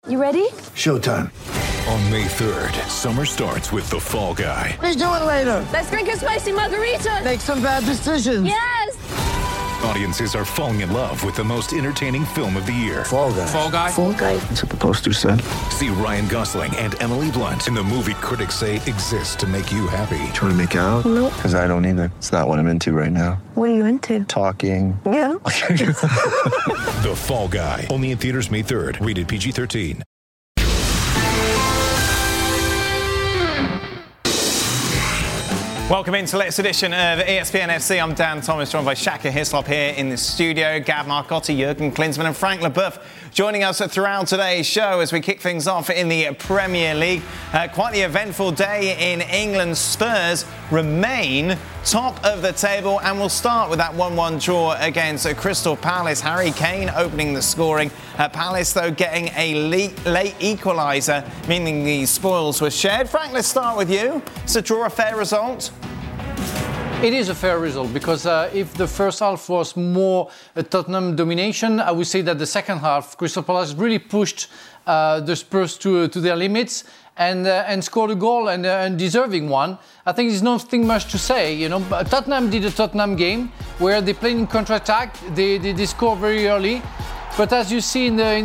You ready? Showtime. On May 3rd, summer starts with The Fall Guy. Let's do it later. Let's drink a spicy margarita. Make some bad decisions. Yes. Audiences are falling in love with the most entertaining film of the year. Fall Guy. Fall Guy? Fall Guy. That's what the poster said. See Ryan Gosling and Emily Blunt in the movie critics say exists to make you happy. Trying to make it out? Nope. Because I don't either. It's not what I'm into right now. What are you into? Talking. Yeah. The Fall Guy. Only in theaters May 3rd. Rated PG-13. Welcome into the latest edition of ESPN FC. I'm Dan Thomas, joined by Shaka Hislop here in the studio, Gav Marcotti, Jurgen Klinsmann and Frank Leboeuf joining us throughout today's show as we kick things off in the Premier League. Quite the eventful day in England. Spurs remain top of the table, and we'll start with that 1-1 draw against Crystal Palace. Harry Kane opening the scoring. Palace, though, getting a late equaliser, meaning the spoils were shared. Frank, let's start with you. Is the draw a fair result? It is a fair result because if the first half was more a Tottenham domination, I would say that the second half, Crystal Palace really pushed the Spurs to their limits and scored a goal and deserving one. I think there's nothing much to say. You know, Tottenham did a Tottenham game where they played in counter-attack. They scored very early, but as you see they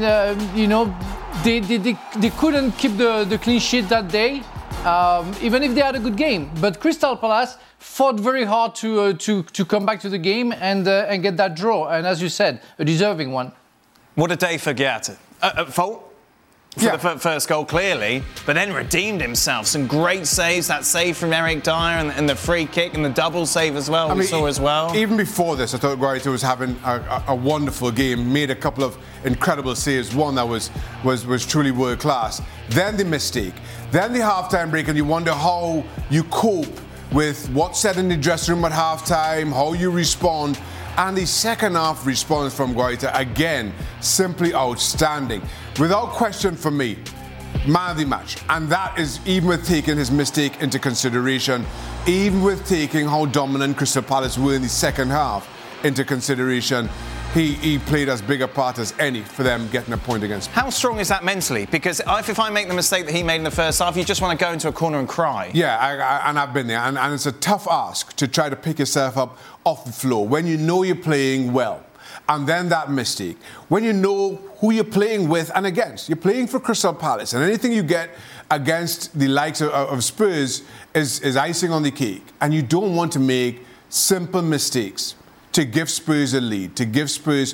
couldn't keep the clean sheet that day. Even if they had a good game, but Crystal Palace fought very hard to come back to the game and get that draw. And as you said, a deserving one. What a day for Gatti. At fault for the first goal, clearly, but then redeemed himself. Some great saves. That save from Eric Dyer and the free kick and the double save as well. We saw as well. Even before this, I thought Guaita was having a wonderful game. Made a couple of incredible saves. One that was truly world class. Then the mistake. Then the halftime break, and you wonder how you cope with what's said in the dressing room at halftime, how you respond. And the second half response from Guaita, again, simply outstanding. Without question for me, man of the match. And that is even with taking his mistake into consideration, even with taking how dominant Crystal Palace were in the second half into consideration. He played as big a part as any for them getting a point against me. How strong is that mentally? Because if I make the mistake that he made in the first half, you just want to go into a corner and cry. Yeah, and I've been there. And it's a tough ask to try to pick yourself up off the floor when you know you're playing well. And then that mistake. When you know who you're playing with and against. You're playing for Crystal Palace. And anything you get against the likes of Spurs is icing on the cake. And you don't want to make simple mistakes to give Spurs a lead, to give Spurs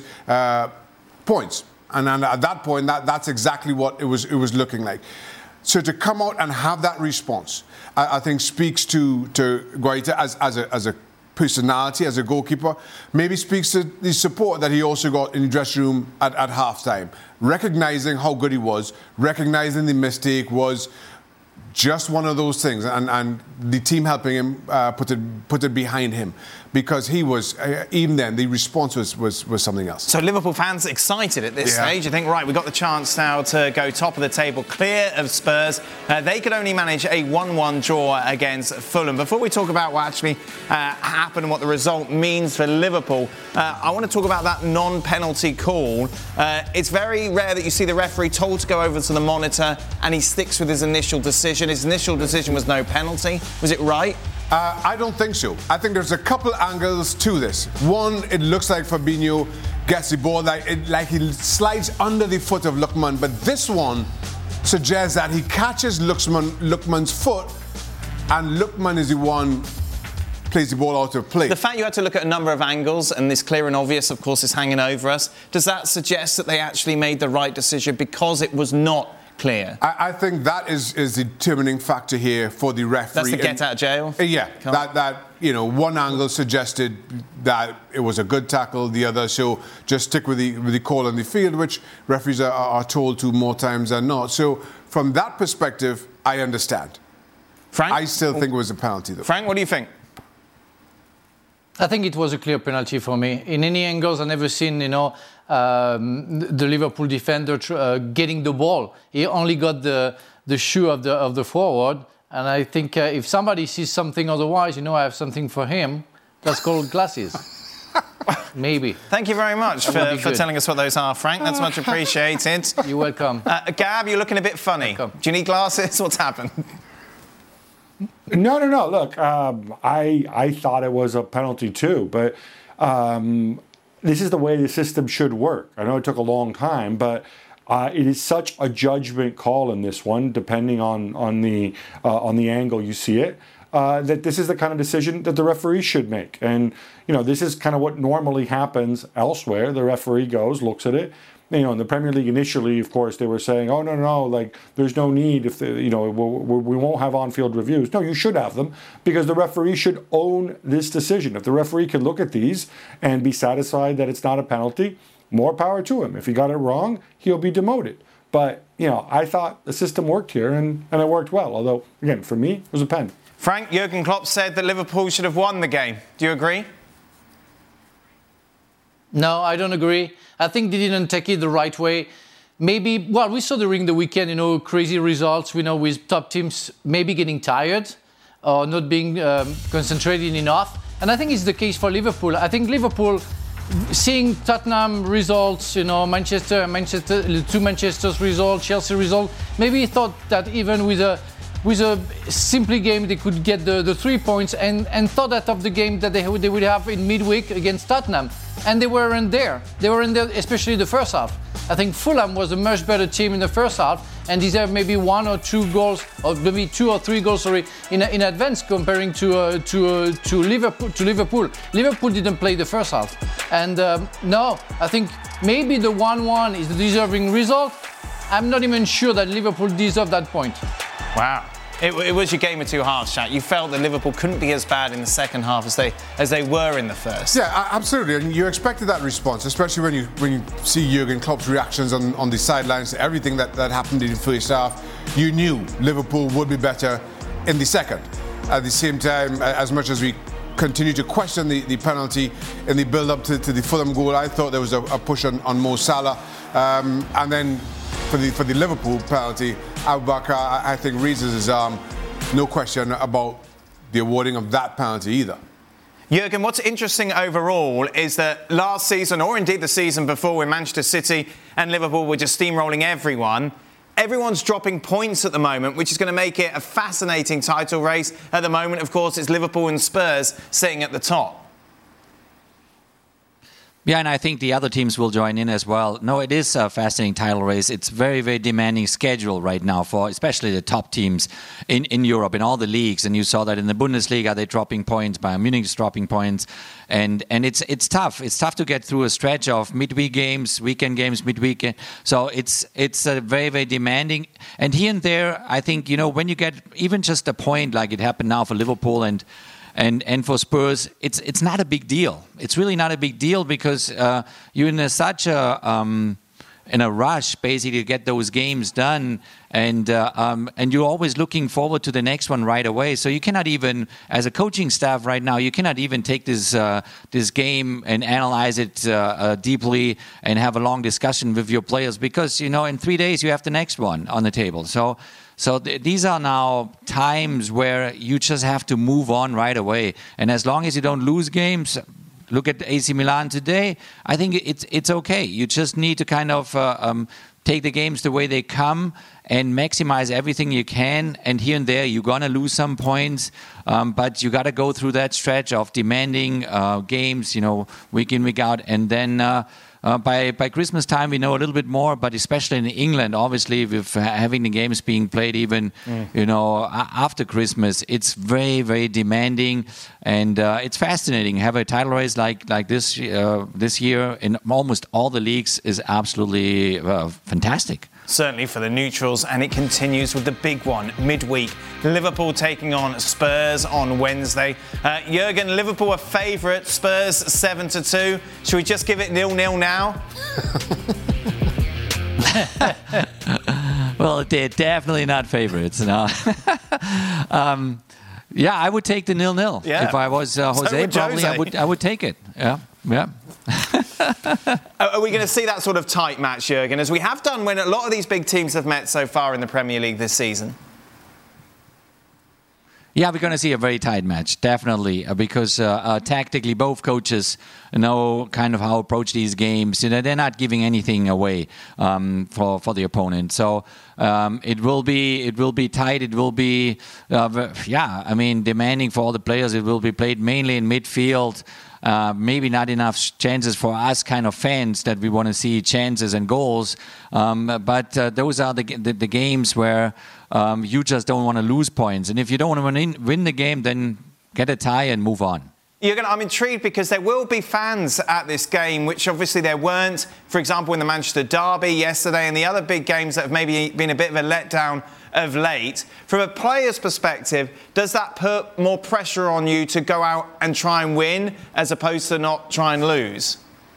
points. And at that point, that's exactly what it was looking like. So to come out and have that response, I think speaks to Guaita as a personality, as a goalkeeper, maybe speaks to the support that he also got in the dressing room at halftime. Recognizing how good he was, recognizing the mistake was just one of those things, and the team helping him put it behind him, because he was even then the response was something else. So Liverpool fans excited at this stage. You think, right, we've got the chance now to go top of the table, clear of Spurs. They could only manage a 1-1 draw against Fulham. Before we talk about what actually happened and what the result means for Liverpool, I want to talk about that non-penalty call. It's very rare that you see the referee told to go over to the monitor and he sticks with his initial decision. His initial decision was no penalty. Was it right? I don't think so. I think there's a couple angles to this. One, it looks like Fabinho gets the ball like he slides under the foot of Lookman, but this one suggests that he catches Lookman's foot, and Lookman is the one plays the ball out of play. The fact you had to look at a number of angles, and this clear and obvious, of course, is hanging over us, does that suggest that they actually made the right decision because it was not clear? I think that is the determining factor here for the referee. That's the get out of jail? Yeah, that one angle suggested that it was a good tackle, the other, so just stick with the call on the field, which referees are told to more times than not. So from that perspective, I understand. Frank? I still think it was a penalty, though. Frank, what do you think? I think it was a clear penalty for me. In any angles, I've never seen, the Liverpool defender getting the ball. He only got the shoe of the forward. And I think if somebody sees something otherwise, I have something for him. That's called glasses. Maybe. Thank you very much for telling us what those are, Frank. That's much appreciated. You're welcome. Gab, you're looking a bit funny. Welcome. Do you need glasses? What's happened? No. Look, I thought it was a penalty too, but this is the way the system should work. I know it took a long time, but it is such a judgment call in this one, depending on the angle you see it. That this is the kind of decision that the referee should make. And, this is kind of what normally happens elsewhere. The referee goes, looks at it. In the Premier League initially, of course, they were saying, oh, no, like, there's no need if, we won't have on-field reviews. No, you should have them because the referee should own this decision. If the referee can look at these and be satisfied that it's not a penalty, more power to him. If he got it wrong, he'll be demoted. But, I thought the system worked here and it worked well. Although, again, for me, it was a pen. Frank, Jurgen Klopp said that Liverpool should have won the game. Do you agree? No, I don't agree. I think they didn't take it the right way. Maybe, we saw during the weekend, crazy results, with top teams maybe getting tired or not being concentrated enough. And I think it's the case for Liverpool. I think Liverpool, seeing Tottenham results, Manchester, two Manchester's results, Chelsea result, maybe thought that even with a simply game they could get the 3 points and thought that of the game that they would have in midweek against Tottenham. And they weren't there. They weren't there, especially the first half. I think Fulham was a much better team in the first half and deserved maybe 1 or 2 goals, or maybe 2 or 3 goals, in advance comparing to Liverpool. Liverpool didn't play the first half. And no, I think maybe the 1-1 is the deserving result. I'm not even sure that Liverpool deserved that point. Wow. It was your game of two halves, Shaq. You felt that Liverpool couldn't be as bad in the second half as they were in the first. Yeah, absolutely. And you expected that response, especially when you see Jurgen Klopp's reactions on the sidelines to everything that happened in the first half. You knew Liverpool would be better in the second. At the same time, as much as we continue to question the penalty in the build-up to the Fulham goal, I thought there was a push on Mo Salah. And then for the Liverpool penalty, Abubakar, I think, raises his arm. No question about the awarding of that penalty either. Jurgen, what's interesting overall is that last season, or indeed the season before, when Manchester City and Liverpool were just steamrolling everyone, everyone's dropping points at the moment, which is going to make it a fascinating title race. At the moment, of course, it's Liverpool and Spurs sitting at the top. Yeah, and I think the other teams will join in as well. No, it is a fascinating title race. It's very, very demanding schedule right now for especially the top teams in Europe, in all the leagues. And you saw that in the Bundesliga, they're dropping points, Bayern Munich's dropping points. And it's tough. It's tough to get through a stretch of midweek games, weekend games, midweek. So it's very, very demanding. And here and there, I think, when you get even just a point like it happened now for Liverpool and for Spurs, it's not a big deal. It's really not a big deal because you're in such a rush basically to get those games done, and you're always looking forward to the next one right away. So you cannot even, as a coaching staff right now, you cannot even take this game and analyze it deeply and have a long discussion with your players because in 3 days you have the next one on the table. So these are now times where you just have to move on right away. And as long as you don't lose games, look at AC Milan today, I think it's okay. You just need to kind of take the games the way they come and maximize everything you can. And here and there, you're going to lose some points, but you got to go through that stretch of demanding games, week in, week out. And then by Christmas time, we know a little bit more, but especially in England, obviously, with having the games being played even, after Christmas, it's very, very demanding, and it's fascinating. Have a title race like this year in almost all the leagues is absolutely fantastic. Certainly for the neutrals, and it continues with the big one midweek. Liverpool taking on Spurs on Wednesday. Jurgen, Liverpool are favourite, Spurs 7-2. Should we just give it 0-0 now? Well, they're definitely not favourites. No. Yeah, I would take the 0-0. Yeah. If I was Jose, probably I would take it. Yeah. Are we going to see that sort of tight match, Jurgen, as we have done when a lot of these big teams have met so far in the Premier League this season? Yeah, we're going to see a very tight match, definitely, because tactically both coaches know kind of how to approach these games. You know, they're not giving anything away for the opponent. So it will be tight. It will be, demanding for all the players. It will be played mainly in midfield. Maybe not enough chances for us kind of fans that we want to see chances and goals. But those are the games where you just don't want to lose points. And if you don't want to win the game, then get a tie and move on. I'm intrigued because there will be fans at this game, which obviously there weren't, for example, in the Manchester Derby yesterday and the other big games that have maybe been a bit of a letdown of late. From a player's perspective, does that put more pressure on you to go out and try and win as opposed to not try and lose?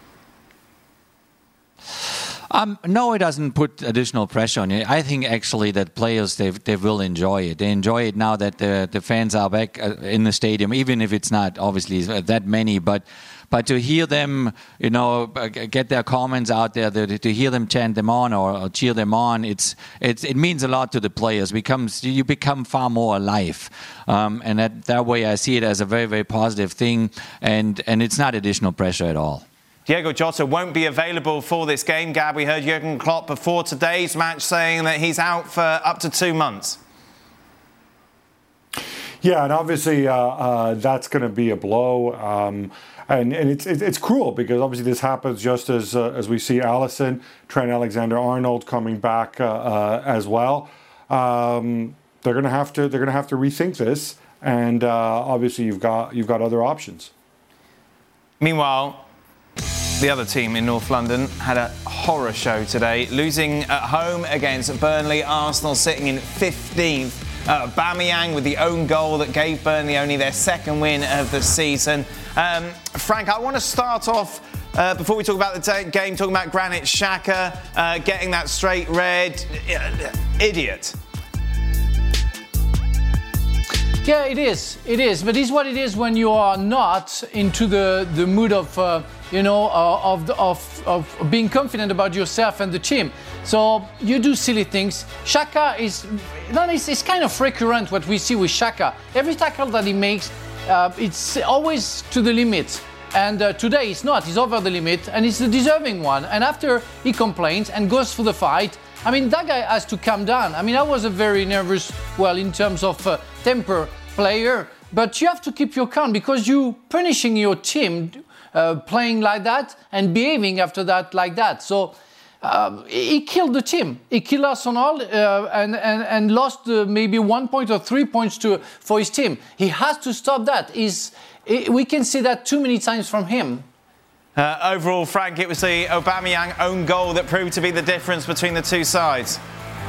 No, it doesn't put additional pressure on you. I think actually that players, they will enjoy it. They enjoy it now that the fans are back in the stadium, even if it's not obviously that many. But to hear them, get their comments out there, to hear them chant them on or cheer them on, it means a lot to the players. You become far more alive, and that way I see it as a very, very positive thing, and it's not additional pressure at all. Diogo Jota won't be available for this game. Gab, we heard Jurgen Klopp before today's match saying that he's out for up to 2 months. Yeah, and obviously that's going to be a blow. And it's cruel because obviously this happens just as we see Alisson, Trent Alexander-Arnold coming back as well. They're going to have to rethink this, and obviously you've got other options. Meanwhile, the other team in North London had a horror show today, losing at home against Burnley. Arsenal sitting in 15th. Aubameyang with the own goal that gave Burnley only their second win of the season. Frank, I want to start off, before we talk about the game, talking about Granit Xhaka getting that straight red. Idiot. Yeah, it is. But it's what it is when you are not into the mood of being confident about yourself and the team. So you do silly things. Xhaka it's kind of recurrent what we see with Xhaka. Every tackle that he makes, it's always to the limit. And today it's not. He's over the limit, and it's the deserving one. And after he complains and goes for the fight, that guy has to calm down. I was a very nervous, in terms of temper player, but you have to keep your calm because you're punishing your team playing like that and behaving after that like that. So he killed the team. He killed Arsenal and lost maybe 1 point or 3 points for his team. He has to stop that. We can see that too many times from him. Overall, Frank, it was the Aubameyang own goal that proved to be the difference between the two sides.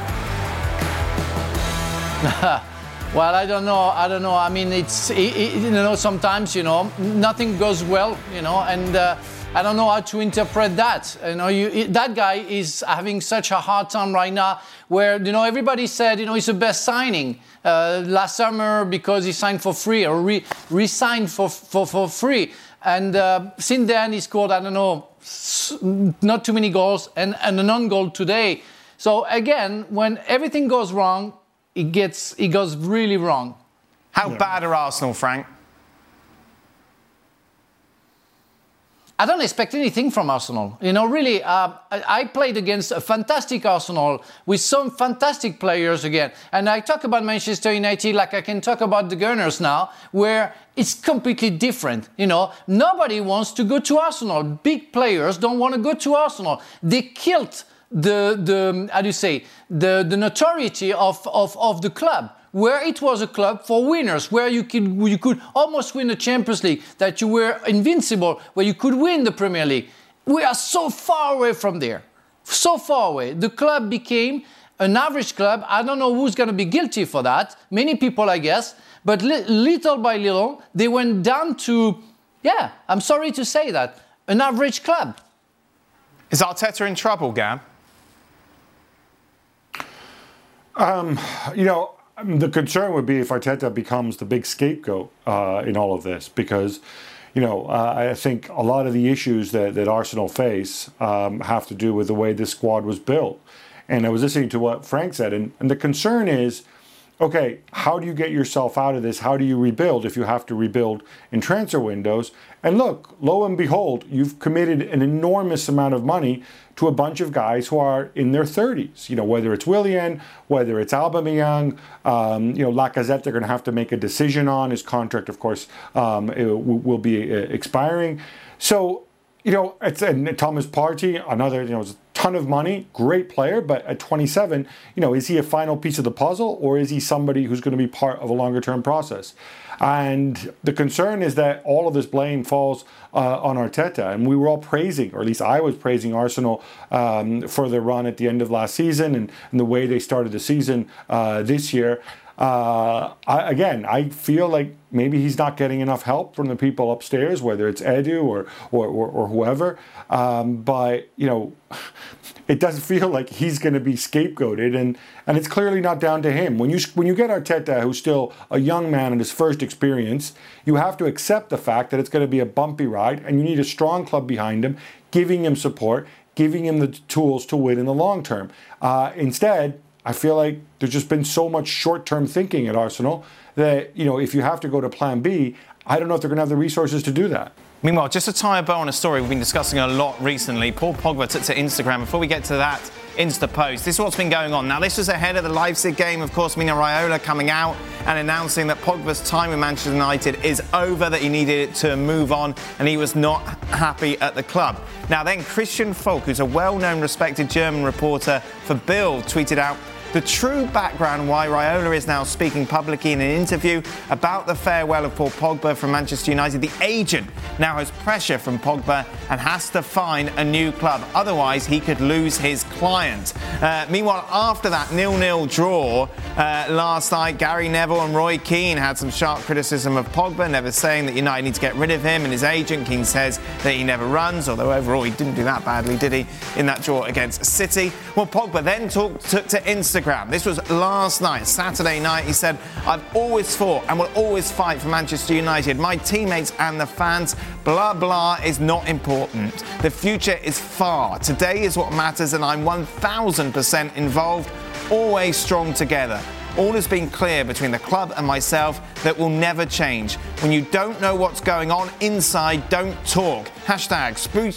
Well, I don't know. It's sometimes nothing goes well, and I don't know how to interpret that. That guy is having such a hard time right now. Where everybody said he's the best signing last summer because he signed for free or re-signed for free. And since then, he scored, not too many goals and an own goal today. So again, when everything goes wrong, it goes really wrong. How bad are Arsenal, Frank? I don't expect anything from Arsenal. Really, I played against a fantastic Arsenal with some fantastic players again. And I talk about Manchester United like I can talk about the Gunners now, where it's completely different. Nobody wants to go to Arsenal. Big players don't want to go to Arsenal. They killed the notoriety of the club, where it was a club for winners, where you could almost win the Champions League, that you were invincible, where you could win the Premier League. We are so far away from there. So far away. The club became an average club. I don't know who's going to be guilty for that. Many people, I guess. But little by little, they went down to, I'm sorry to say that, an average club. Is Arteta in trouble, Gab? The concern would be if Arteta becomes the big scapegoat in all of this, because, I think a lot of the issues that Arsenal face have to do with the way this squad was built. And I was listening to what Frank said, and the concern is okay, how do you get yourself out of this? How do you rebuild if you have to rebuild in transfer windows? And look, lo and behold, you've committed an enormous amount of money to a bunch of guys who are in their 30s. You know, whether it's Willian, whether it's Aubameyang, Lacazette, they're going to have to make a decision on. His contract, of course, will be expiring. So, and Thomas Partey, another, a ton of money, great player, but at 27, is he a final piece of the puzzle, or is he somebody who's going to be part of a longer term process? And the concern is that all of this blame falls on Arteta. And we were all praising, or at least I was praising Arsenal for their run at the end of last season and the way they started the season this year. I feel like maybe he's not getting enough help from the people upstairs, whether it's Edu or whoever. But it doesn't feel like he's going to be scapegoated, and it's clearly not down to him. When you get Arteta, who's still a young man in his first experience, you have to accept the fact that it's going to be a bumpy ride, and you need a strong club behind him, giving him support, giving him the tools to win in the long term. Instead, I feel like there's just been so much short-term thinking at Arsenal that, if you have to go to plan B, I don't know if they're going to have the resources to do that. Meanwhile, just to tie a bow on a story we've been discussing a lot recently, Paul Pogba took to Instagram. Before we get to that Insta post, this is what's been going on. Now, this was ahead of the Leipzig game. Of course, Mino Raiola coming out and announcing that Pogba's time with Manchester United is over, that he needed to move on, and he was not happy at the club. Now then, Christian Falk, who's a well-known, respected German reporter for Bild, tweeted out the true background why Raiola is now speaking publicly in an interview about the farewell of Paul Pogba from Manchester United. The agent now has pressure from Pogba and has to find a new club. Otherwise, he could lose his client. Meanwhile, after that 0-0 draw last night, Gary Neville and Roy Keane had some sharp criticism of Pogba, Neville saying that United need to get rid of him, and his agent, Keane, says that he never runs, although overall he didn't do that badly, did he, in that draw against City? Well, Pogba then took to Instagram. This was last night, Saturday night. He said, I've always fought and will always fight for Manchester United. My teammates and the fans, blah, blah, is not important. The future is far. Today is what matters, and I'm 1,000% involved, always strong together. All has been clear between the club and myself that will never change. When you don't know what's going on inside, don't talk. Hashtag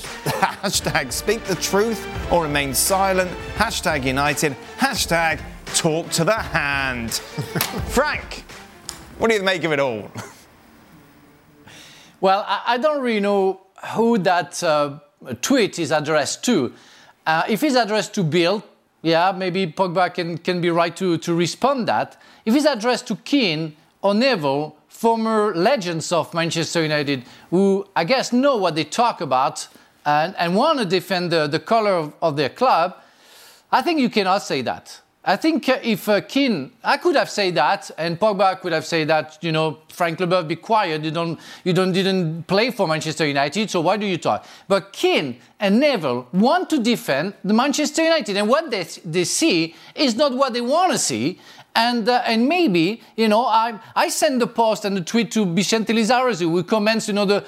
speak the truth or remain silent. Hashtag United. Hashtag talk to the hand. Frank, what do you make of it all? Well, I don't really know who that tweet is addressed to. If it's addressed to Bill, yeah, maybe Pogba can be right to respond that. If it's addressed to Keane or Neville, former legends of Manchester United, who I guess know what they talk about and want to defend the colour of their club, I think you cannot say that. I think if Keane, I could have said that, and Pogba could have said that, Frank Leboeuf, be quiet, you didn't play for Manchester United, so why do you talk? But Keane and Neville want to defend the Manchester United, and what they see is not what they want to see. And maybe, I send the post and the tweet to Vicente Lizarazu, who comments,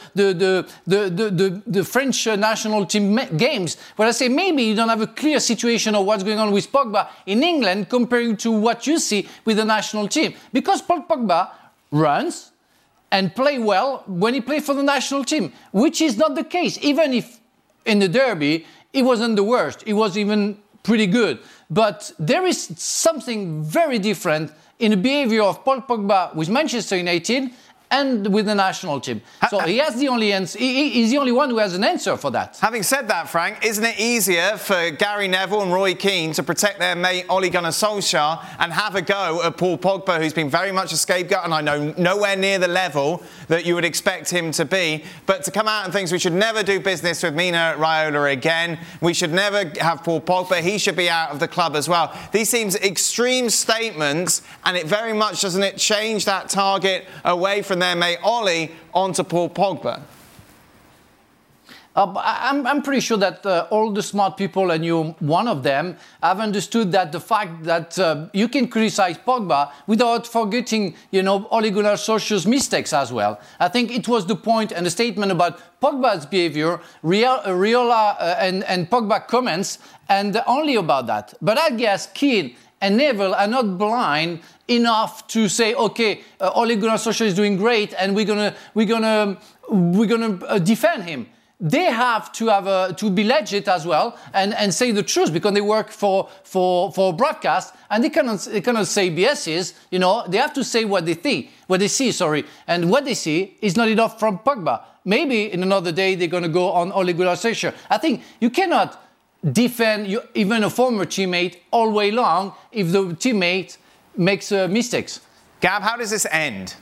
the French national team games, where I say maybe you don't have a clear situation of what's going on with Pogba in England comparing to what you see with the national team. Because Paul Pogba runs and play well when he plays for the national team, which is not the case. Even if in the derby, it wasn't the worst. It was even pretty good. But there is something very different in the behavior of Paul Pogba with Manchester United and with the national team. So he has the only answer. He's the only one who has an answer for that. Having said that, Frank, isn't it easier for Gary Neville and Roy Keane to protect their mate Ole Gunnar Solskjaer and have a go at Paul Pogba, who's been very much a scapegoat, and I know nowhere near the level that you would expect him to be, but to come out and think we should never do business with Mino Raiola again, we should never have Paul Pogba, he should be out of the club as well. These seem extreme statements, and it very much, doesn't it, change that target away from their mate Ollie onto Paul Pogba? I'm pretty sure that all the smart people, and you one of them, have understood that the fact that you can criticize Pogba without forgetting, Ole Gunnar Solskjaer's mistakes as well. I think it was the point and the statement about Pogba's behavior, Raiola and Pogba comments, and only about that. But I guess Keane and Neville are not blind enough to say, okay, Ole Gunnar Solskjaer is doing great, and we're gonna defend him. They have to be legit as well and say the truth, because they work for broadcast, and they cannot say BS's. You know, they have to say what they see. And what they see is not enough from Pogba. Maybe in another day they're going to go on Ole Gunnar Solskjaer. I think you cannot defend even a former teammate all way long if the teammate makes mistakes. Gab, how does this end?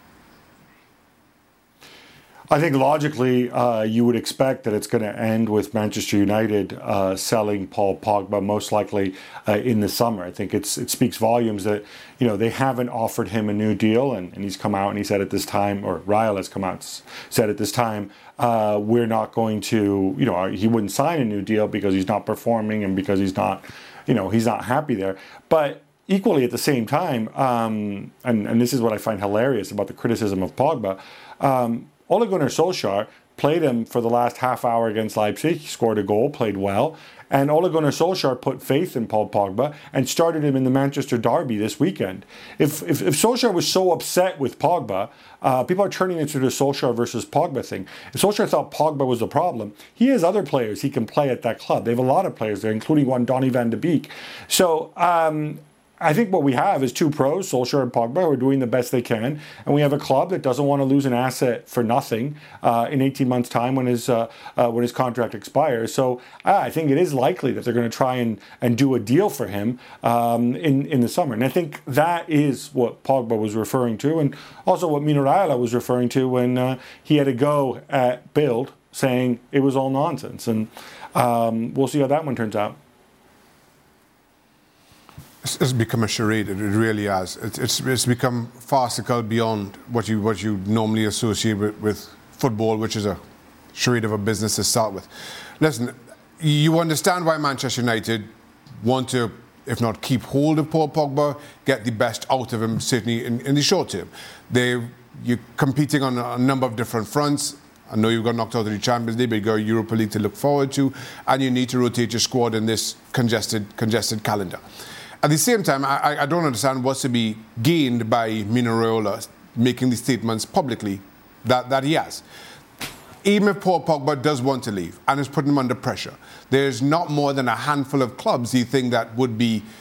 I think logically, you would expect that it's going to end with Manchester United selling Paul Pogba, most likely in the summer. I think it speaks volumes that, you know, they haven't offered him a new deal, and he's come out and he said at this time, or Ryle has come out and said at this time, we're not going to, you know, he wouldn't sign a new deal because he's not performing and because he's not, you know, he's not happy there. But equally at the same time, and this is what I find hilarious about the criticism of Pogba, Ole Gunnar Solskjaer played him for the last half hour against Leipzig. He scored a goal, played well. And Ole Gunnar Solskjaer put faith in Paul Pogba and started him in the Manchester derby this weekend. If Solskjaer was so upset with Pogba, people are turning into the Solskjaer versus Pogba thing. If Solskjaer thought Pogba was the problem, he has other players he can play at that club. They have a lot of players there, including one Donny van de Beek. So I think what we have is two pros, Solskjaer and Pogba, who are doing the best they can, and we have a club that doesn't want to lose an asset for nothing in 18 months' time when his contract expires. So I think it is likely that they're going to try and do a deal for him in the summer. And I think that is what Pogba was referring to, and also what Mino Raiola was referring to when he had a go at Bild, saying it was all nonsense. And we'll see how that one turns out. It's become a charade. It really has. It's become farcical beyond what you normally associate with football, which is a charade of a business to start with. Listen, you understand why Manchester United want to, if not keep hold of Paul Pogba, get the best out of him, certainly in the short term. You're competing on a number of different fronts. I know you've got knocked out of the Champions League, but you've got Europa League to look forward to, and you need to rotate your squad in this congested calendar. At the same time, I don't understand what's to be gained by Mino Raiola making these statements publicly that he has. Even if Paul Pogba does want to leave and is putting him under pressure, there's not more than a handful of clubs he think that would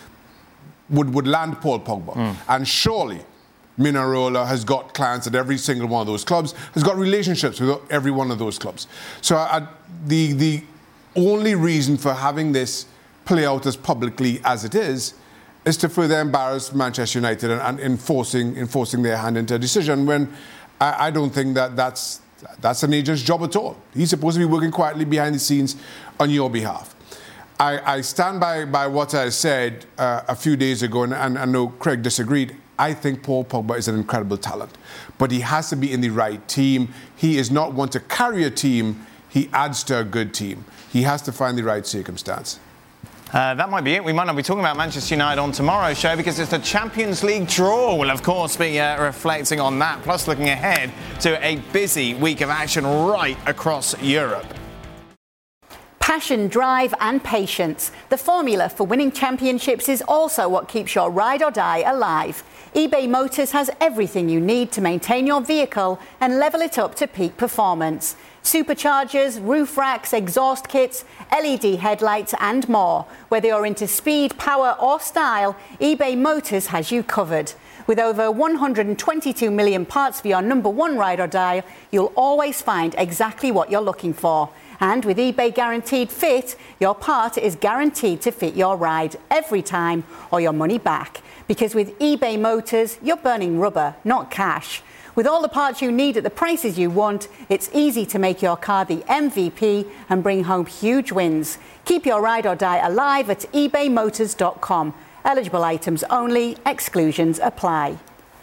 land Paul Pogba. And surely Mino Raiola has got clients at every single one of those clubs, has got relationships with every one of those clubs. So the only reason for having this play out as publicly as it is to further embarrass Manchester United and enforcing their hand into a decision, when I don't think that's an agent's job at all. He's supposed to be working quietly behind the scenes on your behalf. I stand by what I said a few days ago, and I know Craig disagreed. I think Paul Pogba is an incredible talent, but he has to be in the right team. He is not one to carry a team. He adds to a good team. He has to find the right circumstance. That might be it. We might not be talking about Manchester United on tomorrow's show because it's the Champions League draw. We'll, of course, be reflecting on that, plus looking ahead to a busy week of action right across Europe. Passion, drive and patience. The formula for winning championships is also what keeps your ride or die alive. eBay Motors has everything you need to maintain your vehicle and level it up to peak performance. Superchargers, roof racks, exhaust kits, LED headlights and more. Whether you're into speed, power or style, eBay Motors has you covered. With over 122 million parts for your number one ride or die, you'll always find exactly what you're looking for. And with eBay Guaranteed Fit, your part is guaranteed to fit your ride every time or your money back. Because with eBay Motors, you're burning rubber, not cash. With all the parts you need at the prices you want, it's easy to make your car the MVP and bring home huge wins. Keep your ride or die alive at ebaymotors.com. Eligible items only, exclusions apply.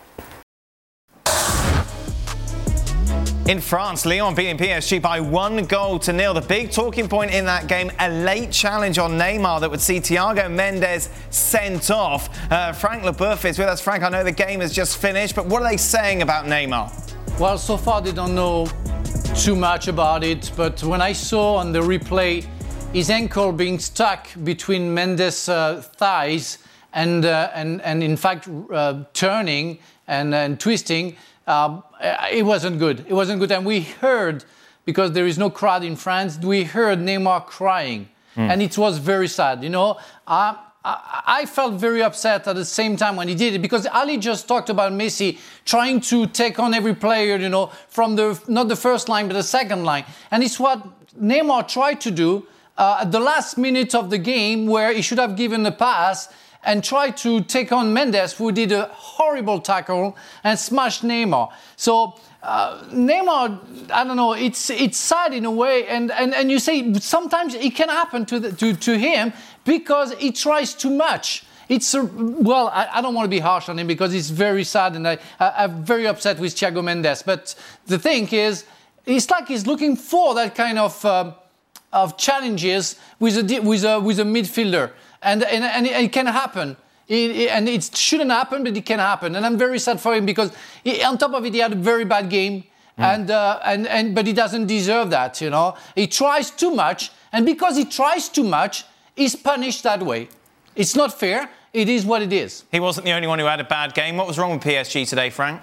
In France, Lyon beating PSG by 1-0. The big talking point in that game, a late challenge on Neymar that would see Thiago Mendes sent off. Frank Leboeuf is with us. Frank, I know the game has just finished, but what are they saying about Neymar? Well, so far they don't know too much about it, but when I saw on the replay his ankle being stuck between Mendes' thighs, and in fact turning and twisting. It wasn't good. It wasn't good. And we heard, because there is no crowd in France, we heard Neymar crying. And it was very sad. You know, I felt very upset at the same time when he did it, because Ali just talked about Messi trying to take on every player, you know, from not the first line, but the second line. And it's what Neymar tried to do at the last minute of the game, where he should have given a pass and tried to take on Mendes, who did a horrible tackle and smashed Neymar. So Neymar, I don't know, it's sad in a way, and you say sometimes it can happen to him because he tries too much. Well, I don't want to be harsh on him because it's very sad, and I'm very upset with Thiago Mendes. But the thing is, it's like he's looking for that kind of challenges with a midfielder, and it can happen. And it shouldn't happen, but it can happen. And I'm very sad for him because on top of it, he had a very bad game, but he doesn't deserve that, you know. He tries too much, and because he tries too much, he's punished that way. It's not fair. It is what it is. He wasn't the only one who had a bad game. What was wrong with PSG today, Frank?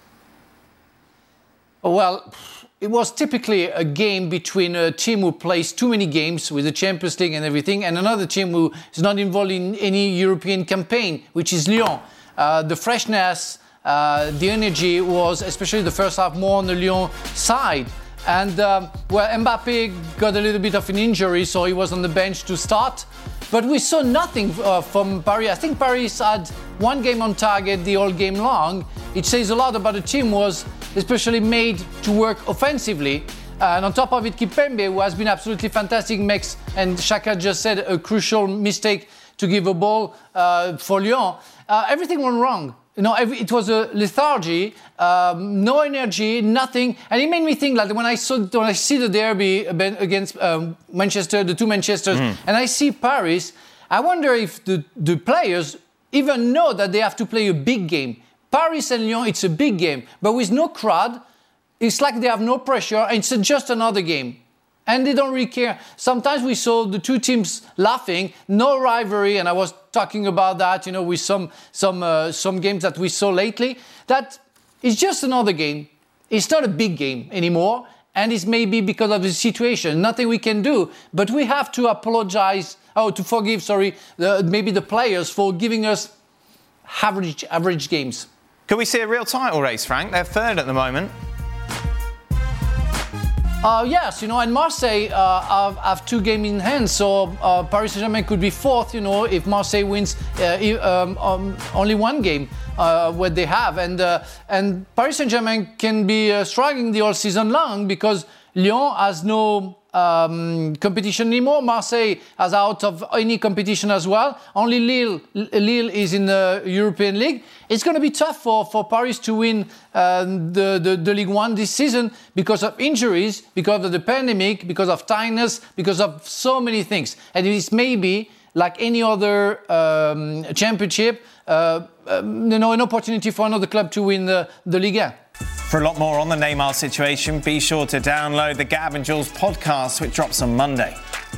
Well, it was typically a game between a team who plays too many games with the Champions League and everything, and another team who is not involved in any European campaign, which is Lyon. The freshness, the energy was, especially the first half, more on the Lyon side. And, Mbappe got a little bit of an injury, so he was on the bench to start. But we saw nothing from Paris. I think Paris had one game on target the whole game long. It says a lot about the team was especially made to work offensively. And on top of it, Kimpembe, who has been absolutely fantastic, makes, and Xhaka just said, a crucial mistake to give a ball for Lyon. Everything went wrong. You know, it was a lethargy, no energy, nothing. And it made me think, like, when I see the derby against Manchester, the two Manchesters, and I see Paris, I wonder if the players even know that they have to play a big game. Paris and Lyon, it's a big game, but with no crowd, it's like they have no pressure, and it's just another game. And they don't really care. Sometimes we saw the two teams laughing, no rivalry, and I was talking about that, you know, with some games that we saw lately, that it's just another game. It's not a big game anymore, and it's maybe because of the situation. Nothing we can do, but we have to forgive maybe the players for giving us average games. Could we see a real title race, Frank? They're third at the moment. Yes, you know, and Marseille have two games in hand, so Paris Saint-Germain could be fourth, you know, if Marseille wins only one game, what they have. And Paris Saint-Germain can be struggling the whole season long because Lyon has no competition anymore. Marseille is out of any competition as well. Only Lille is in the European League. It's going to be tough for Paris to win the Ligue 1 this season because of injuries, because of the pandemic, because of tiredness, because of so many things. And it's maybe, like any other championship, an opportunity for another club to win the Ligue 1. For a lot more on the Neymar situation, be sure to download the Gab and Jules podcast, which drops on Monday.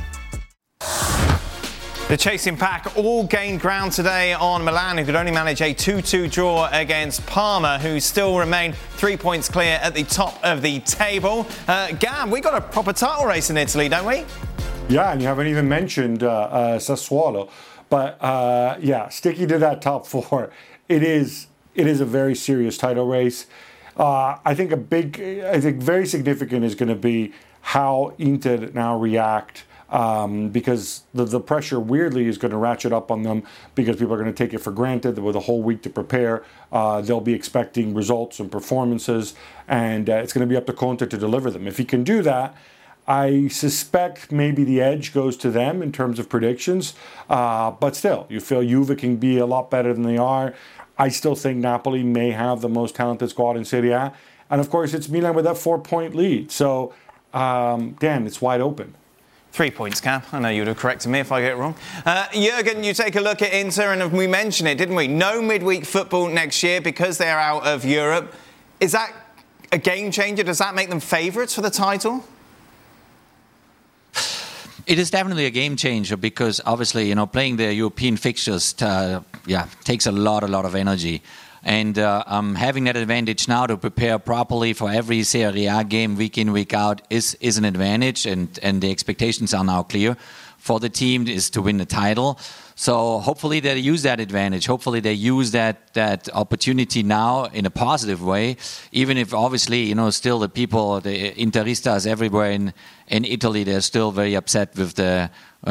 The chasing pack all gained ground today on Milan, who could only manage a 2-2 draw against Parma, who still remain 3 points clear at the top of the table. Gab, we got a proper title race in Italy, don't we? Yeah, and you haven't even mentioned Sassuolo. But sticking to that top four, it is a very serious title race. I think very significant is going to be how Inter now react, because the pressure weirdly is going to ratchet up on them because people are going to take it for granted with a whole week to prepare. They'll be expecting results and performances, and it's going to be up to Conte to deliver them. If he can do that, I suspect maybe the edge goes to them in terms of predictions, but still, you feel Juve can be a lot better than they are. I still think Napoli may have the most talented squad in Serie A. And of course, it's Milan with that 4-point lead. So, it's wide open. 3 points, Cap. I know you would have corrected me if I get it wrong. Jurgen, you take a look at Inter, and we mentioned it, didn't we? No midweek football next year because they're out of Europe. Is that a game changer? Does that make them favourites for the title? It is definitely a game changer because obviously, playing the European fixtures, takes a lot of energy. And having that advantage now to prepare properly for every Serie A game week in, week out is an advantage. And the expectations are now clear for the team is to win the title. So hopefully they use that advantage. Hopefully they use that opportunity now in a positive way, even if obviously, still the people, the Interistas everywhere in Italy, they're still very upset with the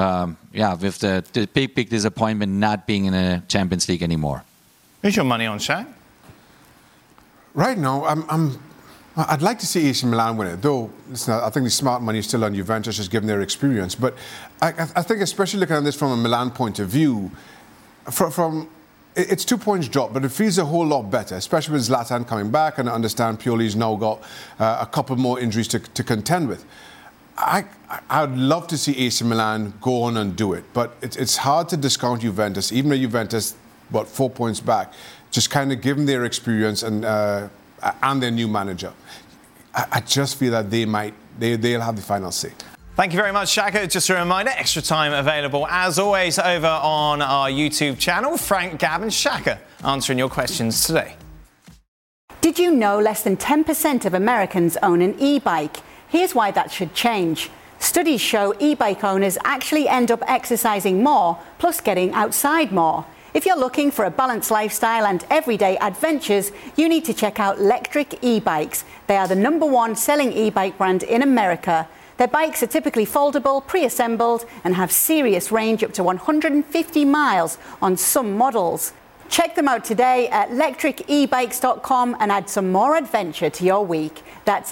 big disappointment not being in the Champions League anymore. Who's your money on, Shaq? Right now, I'd like to see AC Milan win it, though I think the smart money is still on Juventus, just given their experience. But I think, especially looking at this from a Milan point of view, it's 2 points drop, but it feels a whole lot better, especially with Zlatan coming back, and I understand Pioli's now got a couple more injuries to contend with. I'd love to see AC Milan go on and do it, but it's hard to discount Juventus, even though Juventus, 4 points back, just kind of given their experience and their new manager. I just feel that they'll have the final say. Thank you very much, Shaka. Just a reminder, extra time available as always over on our YouTube channel. Frank, Gab and Shaka answering your questions today. Did you know less than 10% of Americans own an e-bike? Here's why that should change. Studies show e-bike owners actually end up exercising more, plus getting outside more. If you're looking for a balanced lifestyle and everyday adventures, you need to check out Lectric e-bikes. They are the #1 selling e-bike brand in America. Their bikes are typically foldable, pre-assembled, and have serious range up to 150 miles on some models. Check them out today at lectricebikes.com and add some more adventure to your week. That's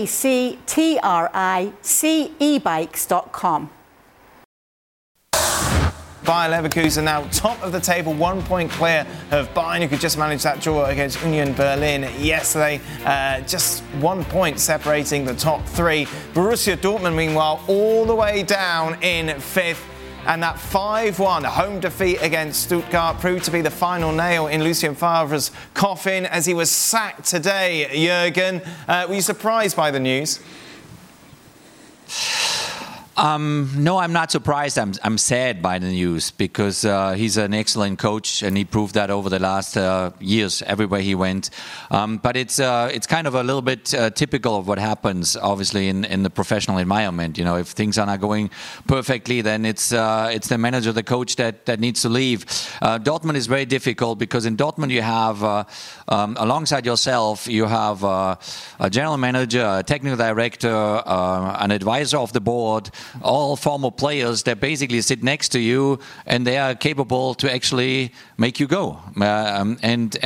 lectricebikes.com. Bayer Leverkusen now top of the table, 1 point clear of Bayern, who could just manage that draw against Union Berlin yesterday. Just 1 point separating the top three. Borussia Dortmund, meanwhile, all the way down in fifth. And that 5-1 home defeat against Stuttgart proved to be the final nail in Lucien Favre's coffin as he was sacked today. Jurgen, were you surprised by the news? No, I'm not surprised. I'm sad by the news because he's an excellent coach and he proved that over the last years everywhere he went. But it's kind of a little bit typical of what happens, obviously, in the professional environment. If things are not going perfectly, then it's the manager, the coach that needs to leave. Dortmund is very difficult because in Dortmund you have alongside yourself you have a general manager, a technical director, an advisor of the board. All former players that basically sit next to you and they are capable to actually make you go. And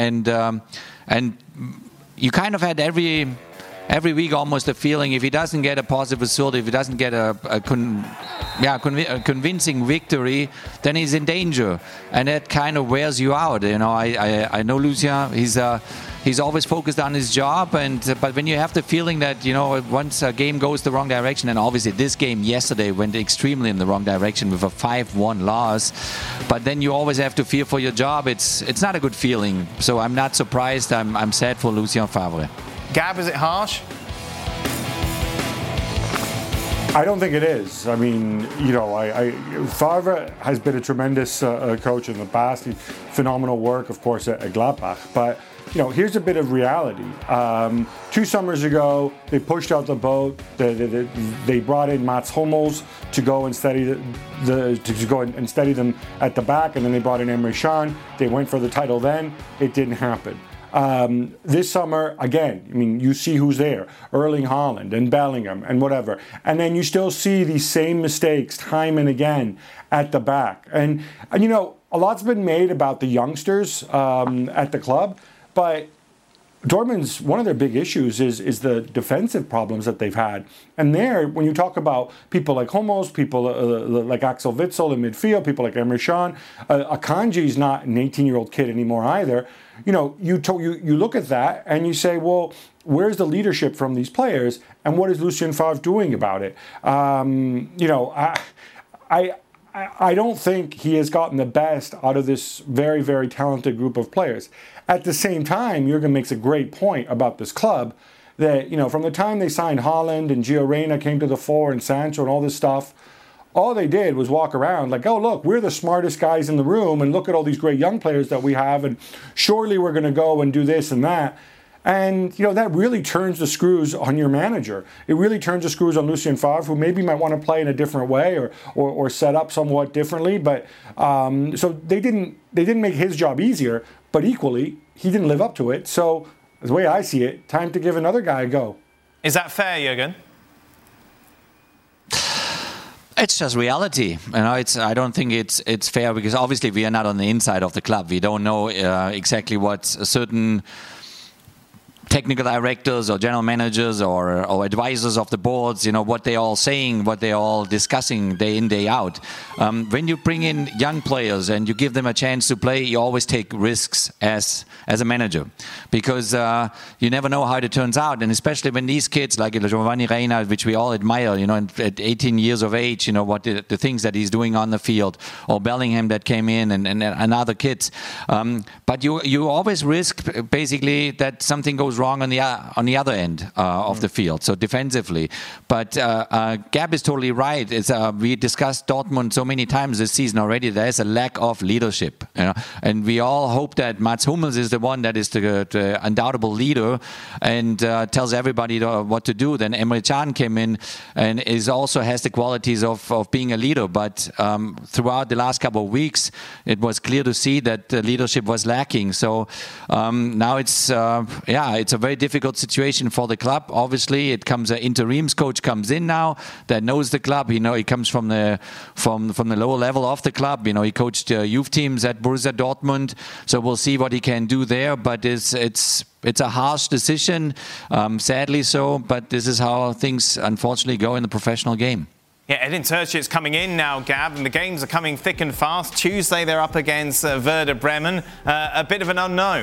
you kind of had every week almost a feeling if he doesn't get a positive result, if he doesn't get a convincing victory, then he's in danger, and that kind of wears you out. I know Lucien. He's always focused on his job, but when you have the feeling that once a game goes the wrong direction, and obviously this game yesterday went extremely in the wrong direction with a 5-1 loss, but then you always have to fear for your job. It's not a good feeling. So I'm not surprised. I'm sad for Lucien Favre. Gab, is it harsh? I don't think it is. I mean, Favre has been a tremendous coach in the past. Phenomenal work, of course, at Gladbach. But, here's a bit of reality. 2 summers ago, they pushed out the boat. They brought in Mats Hummels to go and steady them at the back, and then they brought in Emre Can. They went for the title then. It didn't happen. This summer, again, you see who's there. Erling Haaland and Bellingham and whatever. And then you still see these same mistakes time and again at the back. And a lot's been made about the youngsters at the club, but Dortmund's, one of their big issues is the defensive problems that they've had. And there, when you talk about people like Hummels, people like Axel Witsel in midfield, people like Emre Can, Akanji's not an 18-year-old kid anymore either. You look at that and you say, well, where's the leadership from these players, and what is Lucien Favre doing about it? I don't think he has gotten the best out of this very, very talented group of players. At the same time, Jurgen makes a great point about this club that, from the time they signed Haaland and Gio Reyna came to the fore and Sancho and all this stuff, all they did was walk around like, oh, look, we're the smartest guys in the room, and look at all these great young players that we have, and surely we're going to go and do this and that. And, that really turns the screws on your manager. It really turns the screws on Lucien Favre, who maybe might want to play in a different way or set up somewhat differently. But so they didn't make his job easier, but equally, he didn't live up to it. So the way I see it, time to give another guy a go. Is that fair, Jürgen? It's just reality. I don't think it's fair, because obviously we are not on the inside of the club. We don't know exactly what certain technical directors or general managers or advisors of the boards, what they're all saying, what they're all discussing day in, day out. When you bring in young players and you give them a chance to play, you always take risks as a manager, because you never know how it turns out. And especially when these kids like Giovanni Reina, which we all admire, at 18 years of age, what the things that he's doing on the field, or Bellingham that came in and other kids. But you always risk basically that something goes wrong on the other end of the field, so defensively. But Gab is totally right. We discussed Dortmund so many times this season already. There's a lack of leadership, and we all hope that Mats Hummels is the one that is the undoubtable leader and tells everybody what to do. Then Emre Can came in and also has the qualities of being a leader. But throughout the last couple of weeks, it was clear to see that the leadership was lacking. So now it's a very difficult situation for the club. Obviously, it comes an interims coach comes in now that knows the club. He comes from the lower level of the club. He coached youth teams at Borussia Dortmund. So we'll see what he can do there. But it's a harsh decision, sadly so. But this is how things unfortunately go in the professional game. Yeah, Edin Terzic coming in now, Gab, and the games are coming thick and fast. Tuesday they're up against Werder Bremen, a bit of an unknown.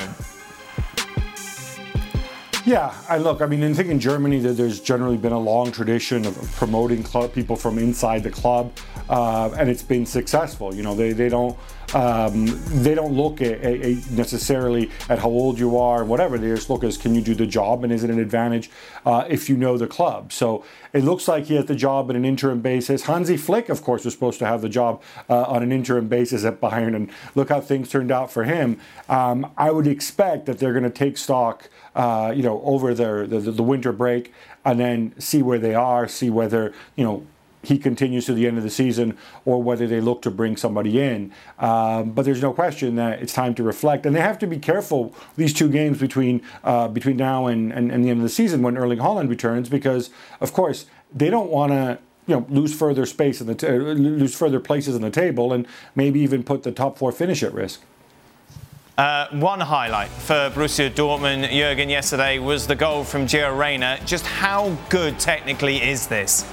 Yeah, I think in Germany that there's generally been a long tradition of promoting people from inside the club, and it's been successful. They don't look at necessarily at how old you are and whatever. They just look as, can you do the job, and is it an advantage if you know the club? So it looks like he has the job on an interim basis. Hansi Flick, of course, was supposed to have the job on an interim basis at Bayern, and look how things turned out for him. I would expect that they're going to take stock over the winter break, and then see where they are, see whether, he continues to the end of the season or whether they look to bring somebody in. But there's no question that it's time to reflect. And they have to be careful, these two games between now and the end of the season when Erling Haaland returns, because, of course, they don't want to lose further space lose further places on the table, and maybe even put the top four finish at risk. One highlight for Borussia Dortmund, Jürgen, yesterday was the goal from Gio Reyna. Just how good technically is this?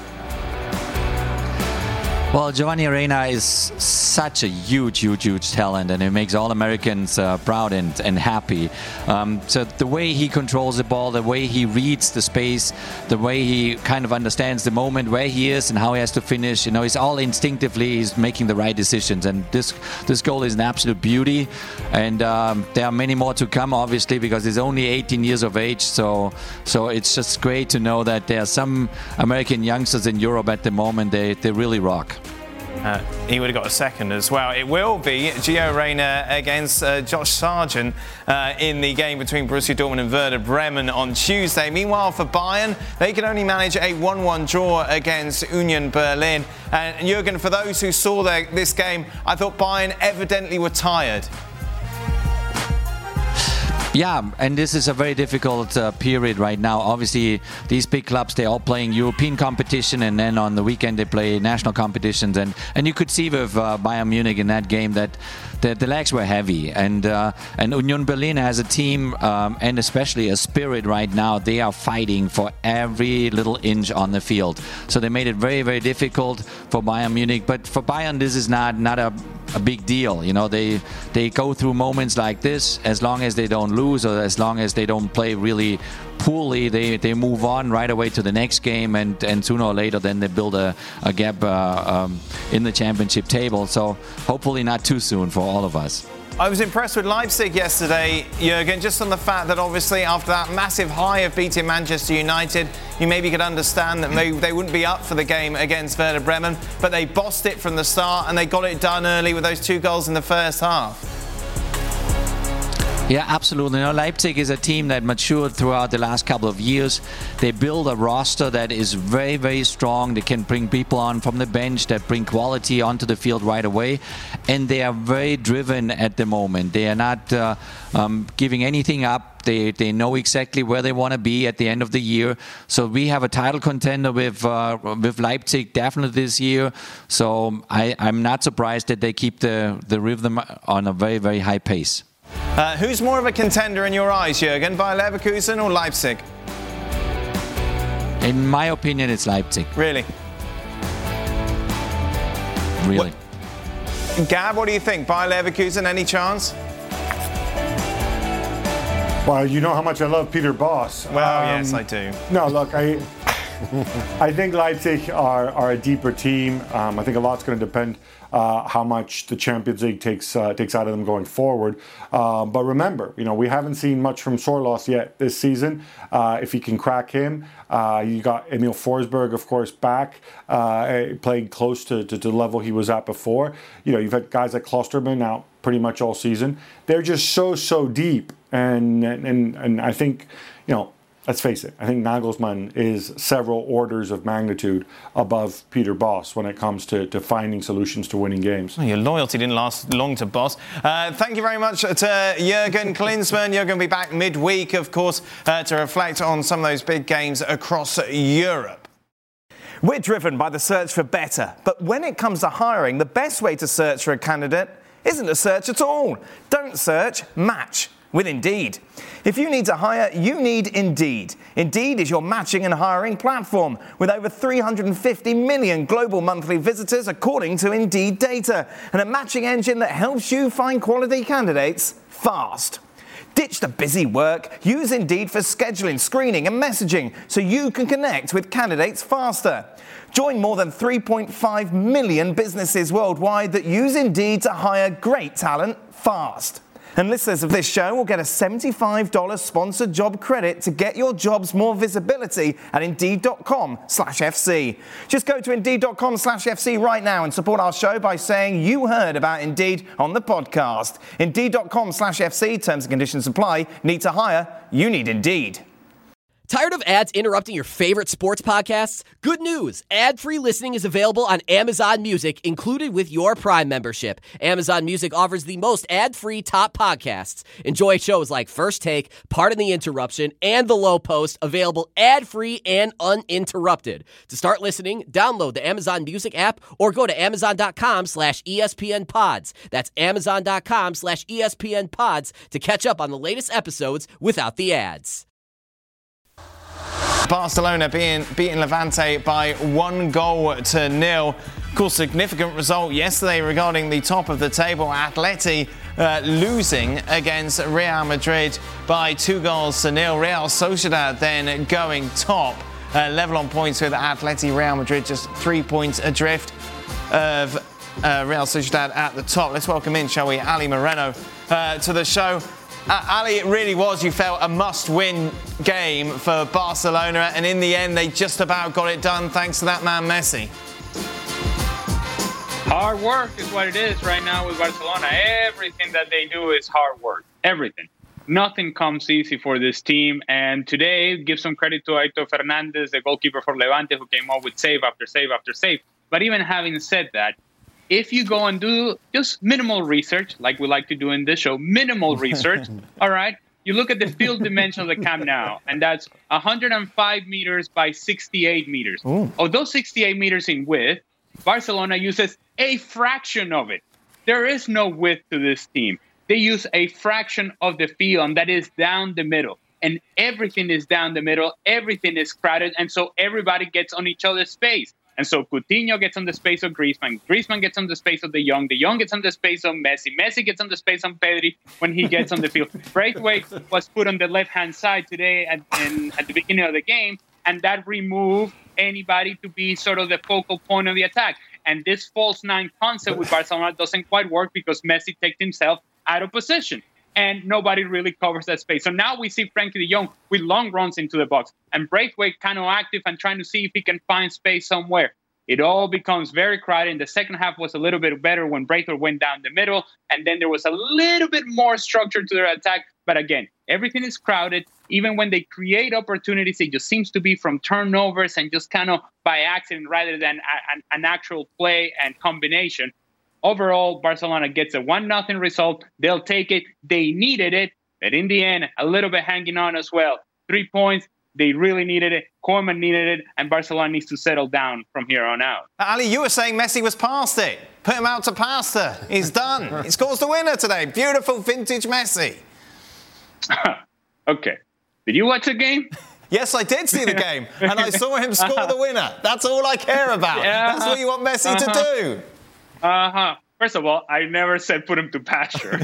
Well, Giovanni Reina is such a huge talent, and it makes all Americans proud and happy. So the way he controls the ball, the way he reads the space, the way he kind of understands the moment, where he is and how he has to finish, it's all instinctively he's making the right decisions. And this goal is an absolute beauty. And there are many more to come, obviously, because he's only 18 years of age. So it's just great to know that there are some American youngsters in Europe at the moment. They really rock. He would have got a second as well. It will be Gio Reyna against Josh Sargent in the game between Borussia Dortmund and Werder Bremen on Tuesday. Meanwhile, for Bayern, they can only manage a 1-1 draw against Union Berlin. And Jürgen, for those who saw this game, I thought Bayern evidently were tired. Yeah, and this is a very difficult period right now. Obviously, these big clubs, they're all playing European competition, and then on the weekend they play national competitions. And you could see with Bayern Munich in that game that the legs were heavy. And Union Berlin has a team and especially a spirit right now. They are fighting for every little inch on the field. So they made it very, very difficult for Bayern Munich. But for Bayern, this is not a big deal. They go through moments like this. As long as they don't lose, or as long as they don't play really poorly, they move on right away to the next game, and sooner or later then they build a gap in the championship table. So hopefully not too soon for all of us. I was impressed with Leipzig yesterday, Jurgen, just on the fact that obviously after that massive high of beating Manchester United, you maybe could understand that they wouldn't be up for the game against Werder Bremen, but they bossed it from the start and they got it done early with those 2 goals in the first half. Yeah, absolutely. Leipzig is a team that matured throughout the last couple of years. They build a roster that is very, very strong. They can bring people on from the bench that bring quality onto the field right away. And they are very driven at the moment. They are not giving anything up. They know exactly where they want to be at the end of the year. So we have a title contender with Leipzig definitely this year. So I'm not surprised that they keep the rhythm on a very, very high pace. Who's more of a contender in your eyes, Jurgen, Bayer Leverkusen or Leipzig? In my opinion, it's Leipzig. Really? Really. Gab, what do you think? Bayer Leverkusen, any chance? Well, you know how much I love Peter Bosz. Well, yes, I do. No, look, I think Leipzig are a deeper team. I think a lot's going to depend how much the Champions League takes out of them going forward. But remember, we haven't seen much from Sorloth yet this season. If he can crack him, you got Emil Forsberg, of course, back, playing close to the level he was at before. You've had guys like Klosterman out pretty much all season. They're just so deep, and I think, let's face it, I think Nagelsmann is several orders of magnitude above Peter Bosz when it comes to finding solutions to winning games. Well, your loyalty didn't last long to Bosz. Thank you very much to Jurgen Klinsmann. You're going to be back midweek, of course, to reflect on some of those big games across Europe. We're driven by the search for better, but when it comes to hiring, the best way to search for a candidate isn't to search at all. Don't search, match with Indeed. If you need to hire, you need Indeed. Indeed is your matching and hiring platform with over 350 million global monthly visitors according to Indeed data, and a matching engine that helps you find quality candidates fast. Ditch the busy work. Use Indeed for scheduling, screening and messaging so you can connect with candidates faster. Join more than 3.5 million businesses worldwide that use Indeed to hire great talent fast. And listeners of this show will get a $75 sponsored job credit to get your jobs more visibility at Indeed.com/FC. Just go to Indeed.com/FC right now and support our show by saying you heard about Indeed on the podcast. Indeed.com/FC, terms and conditions apply. Need to hire? You need Indeed. Tired of ads interrupting your favorite sports podcasts? Good news! Ad-free listening is available on Amazon Music, included with your Prime membership. Amazon Music offers the most ad-free top podcasts. Enjoy shows like First Take, Pardon the Interruption, and The Low Post, available ad-free and uninterrupted. To start listening, download the Amazon Music app or go to Amazon.com/ESPN Pods. That's Amazon.com/ESPN Pods to catch up on the latest episodes without the ads. Barcelona beating Levante by 1-0. Of course, significant result yesterday regarding the top of the table. Atleti losing against Real Madrid by 2-0. Real Sociedad then going top, level on points with Atleti. Real Madrid just 3 points adrift of Real Sociedad at the top. Let's welcome in, shall we, Ali Moreno to the show. Ali, it really was, you felt, a must-win game for Barcelona, and in the end, they just about got it done thanks to that man Messi. Hard work is what it is right now with Barcelona. Everything that they do is hard work. Everything. Nothing comes easy for this team, and today, give some credit to Aitor Fernandez, the goalkeeper for Levante, who came up with save after save after save. But even having said that, if you go and do just minimal research, like we like to do in this show, minimal research, all right, you look at the field dimension of the Camp Nou, and that's 105 meters by 68 meters. Ooh. Of those 68 meters in width, Barcelona uses a fraction of it. There is no width to this team. They use a fraction of the field, and that is down the middle. And everything is down the middle. Everything is crowded, and so everybody gets on each other's space. And so Coutinho gets on the space of Griezmann. Griezmann gets on the space of De Jong. De Jong gets on the space of Messi. Messi gets on the space of Pedri when he gets on the field. Braithwaite was put on the left-hand side today at the beginning of the game, and that removed anybody to be sort of the focal point of the attack. And this false nine concept with Barcelona doesn't quite work because Messi takes himself out of position. And nobody really covers that space. So now we see Frankie de Jong with long runs into the box and Braithwaite kind of active and trying to see if he can find space somewhere. It all becomes very crowded. And the second half was a little bit better when Braithwaite went down the middle. And then there was a little bit more structure to their attack. But again, everything is crowded. Even when they create opportunities, it just seems to be from turnovers and just kind of by accident rather than an actual play and combination. Overall, Barcelona gets a 1-0 result. They'll take it. They needed it. But in the end, a little bit hanging on as well. 3 points. They really needed it. Koeman needed it. And Barcelona needs to settle down from here on out. Ali, you were saying Messi was past it. Put him out to pasta. He's done. He scores the winner today. Beautiful vintage Messi. Okay. Did you watch the game? Yes, I did see the game. And I saw him score the winner. That's all I care about. That's what you want Messi to do. First of all, I never said put him to pasture.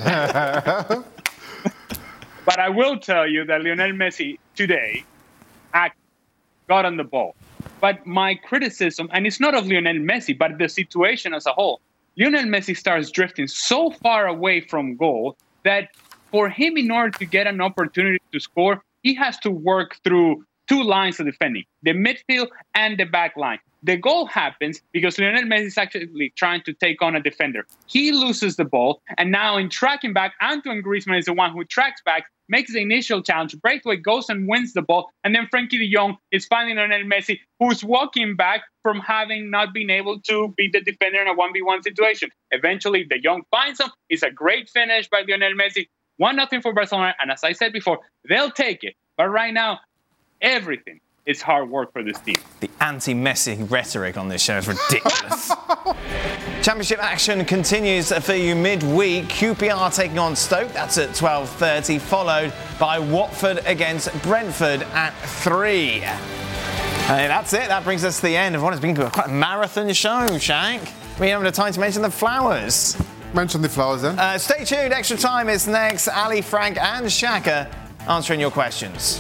But I will tell you that Lionel Messi today got on the ball. But my criticism, and it's not of Lionel Messi, but the situation as a whole, Lionel Messi starts drifting so far away from goal that for him, in order to get an opportunity to score, he has to work through two lines of defending, the midfield and the back line. The goal happens because Lionel Messi is actually trying to take on a defender. He loses the ball, and now in tracking back, Antoine Griezmann is the one who tracks back, makes the initial challenge. Braithwaite goes and wins the ball, and then Frankie de Jong is finding Lionel Messi, who's walking back from having not been able to beat the defender in a 1v1 situation. Eventually, de Jong finds him. It's a great finish by Lionel Messi. 1-0 for Barcelona, and as I said before, they'll take it. But right now, everything is hard work for this team. The anti-Messi rhetoric on this show is ridiculous. Championship action continues for you midweek. QPR taking on Stoke. That's at 12:30, followed by Watford against Brentford at 3. And that's it. That brings us to the end of what has been quite a marathon show, Shank. We haven't had time to mention the flowers. Mention the flowers then. Stay tuned. Extra Time is next. Ali, Frank and Shaka answering your questions.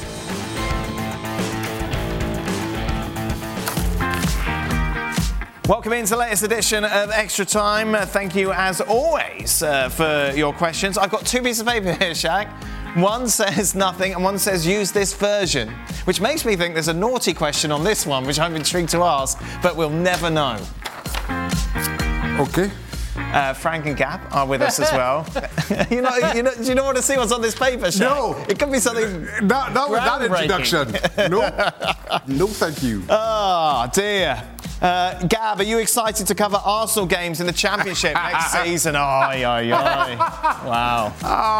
Welcome into the latest edition of Extra Time. Thank you, as always, for your questions. I've got 2 pieces of paper here, Shaq. One says nothing and one says use this version, which makes me think there's a naughty question on this one, which I'm intrigued to ask, but we'll never know. Okay. Frank and Gab are with us as well. Do you not want to see what's on this paper, Shaq? No. It could be something Not with that introduction. No, thank you. Oh, dear. Gab, are you excited to cover Arsenal games in the Championship next season? Wow.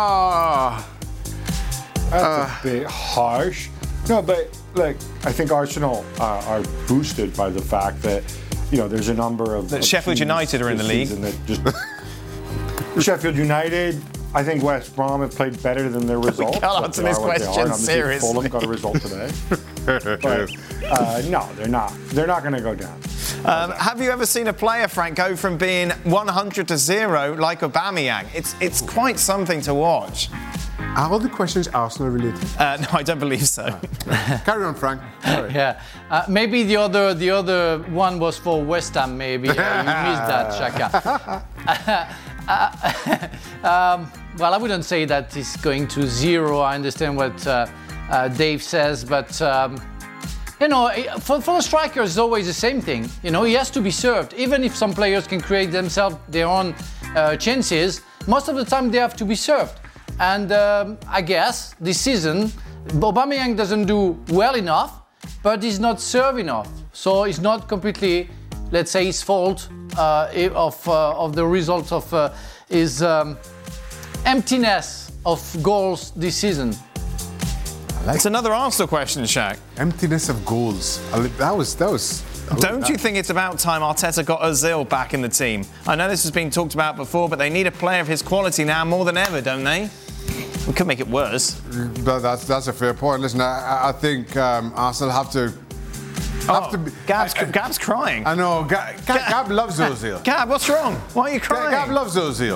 That's a bit harsh. No, but like I think Arsenal are boosted by the fact that there's a number of Sheffield United are in the league. Sheffield United. I think West Brom have played better than their results. We can't answer this question seriously. Fulham got a result today. But, no, they're not. They're not going to go down. Have you ever seen a player, Frank, go from being 100 to 0 like Aubameyang? It's quite something to watch. Are all the questions Arsenal related? No, I don't believe so. Carry on, Frank. Sorry. Yeah, maybe the other one was for West Ham. Maybe you missed that, Shaka. Well, I wouldn't say that it's going to 0. I understand what Dave says, but for the strikers, it's always the same thing. He has to be served. Even if some players can create themselves their own chances, most of the time they have to be served. And I guess this season, Aubameyang doesn't do well enough, but he's not served enough. So it's not completely, let's say, his fault of the result of his emptiness of goals this season. That's another Arsenal question, Shaq. Emptiness of goals. That was. Don't you think it's about time Arteta got Ozil back in the team? I know this has been talked about before, but they need a player of his quality now more than ever, don't they? We could make it worse. That's a fair point. Listen, I think Arsenal have to. Gab's crying. I know. Gab loves Ozil. Gab, what's wrong? Why are you crying? Gab loves Ozil.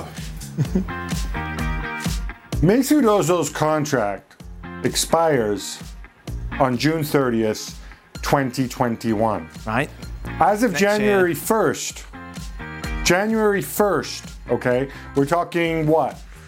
Mesut Ozil's contract expires on June 30th, 2021. Right. As of January 1st, okay, we're talking what?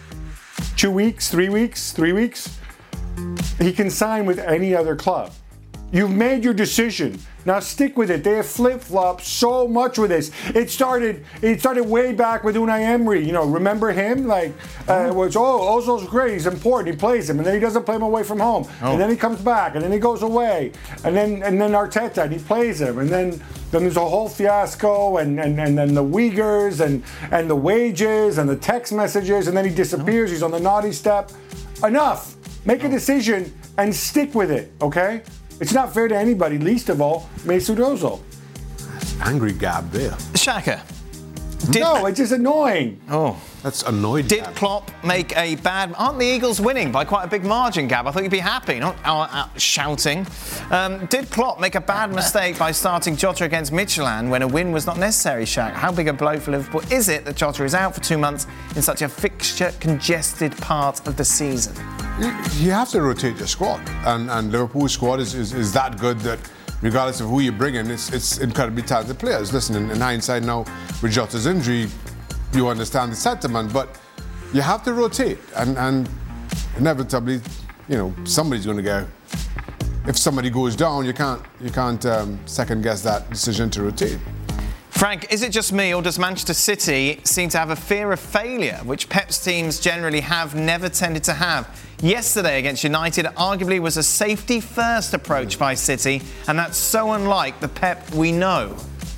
2 weeks, 3 weeks, 3 weeks, he can sign with any other club. You've made your decision. Now stick with it. They have flip-flopped so much with this. It started way back with Unai Emery. You know, remember him? Like, Ozil's great. He's important. He plays him, and then he doesn't play him away from home. And then he comes back, and then he goes away, and then Arteta, and he plays him, and then there's a whole fiasco, and then the Uyghurs, and the wages, and the text messages, and then he disappears. He's on the naughty step. Enough. Make a decision and stick with it. Okay. It's not fair to anybody, least of all Mesut Ozil. Angry Gab there. Shaka. No, it's just annoying. Oh. That's annoyed. Did Klopp make a bad... Aren't the Eagles winning by quite a big margin, Gab? I thought you'd be happy, not shouting. Did Klopp make a bad mistake by starting Jota against Midtjylland when a win was not necessary, Shaq? How big a blow for Liverpool is it that Jota is out for 2 months in such a fixture-congested part of the season? You have to rotate your squad. And Liverpool's squad is that good that regardless of who you bring in, it's incredibly talented players. Listen, in hindsight now, with Jota's injury, you understand the sentiment, but you have to rotate, and inevitably, you know, somebody's going to go. If somebody goes down, you can't second guess that decision to rotate. Frank, is it just me, or does Manchester City seem to have a fear of failure, which Pep's teams generally have never tended to have? Yesterday against United arguably was a safety-first approach by City, and that's so unlike the Pep we know.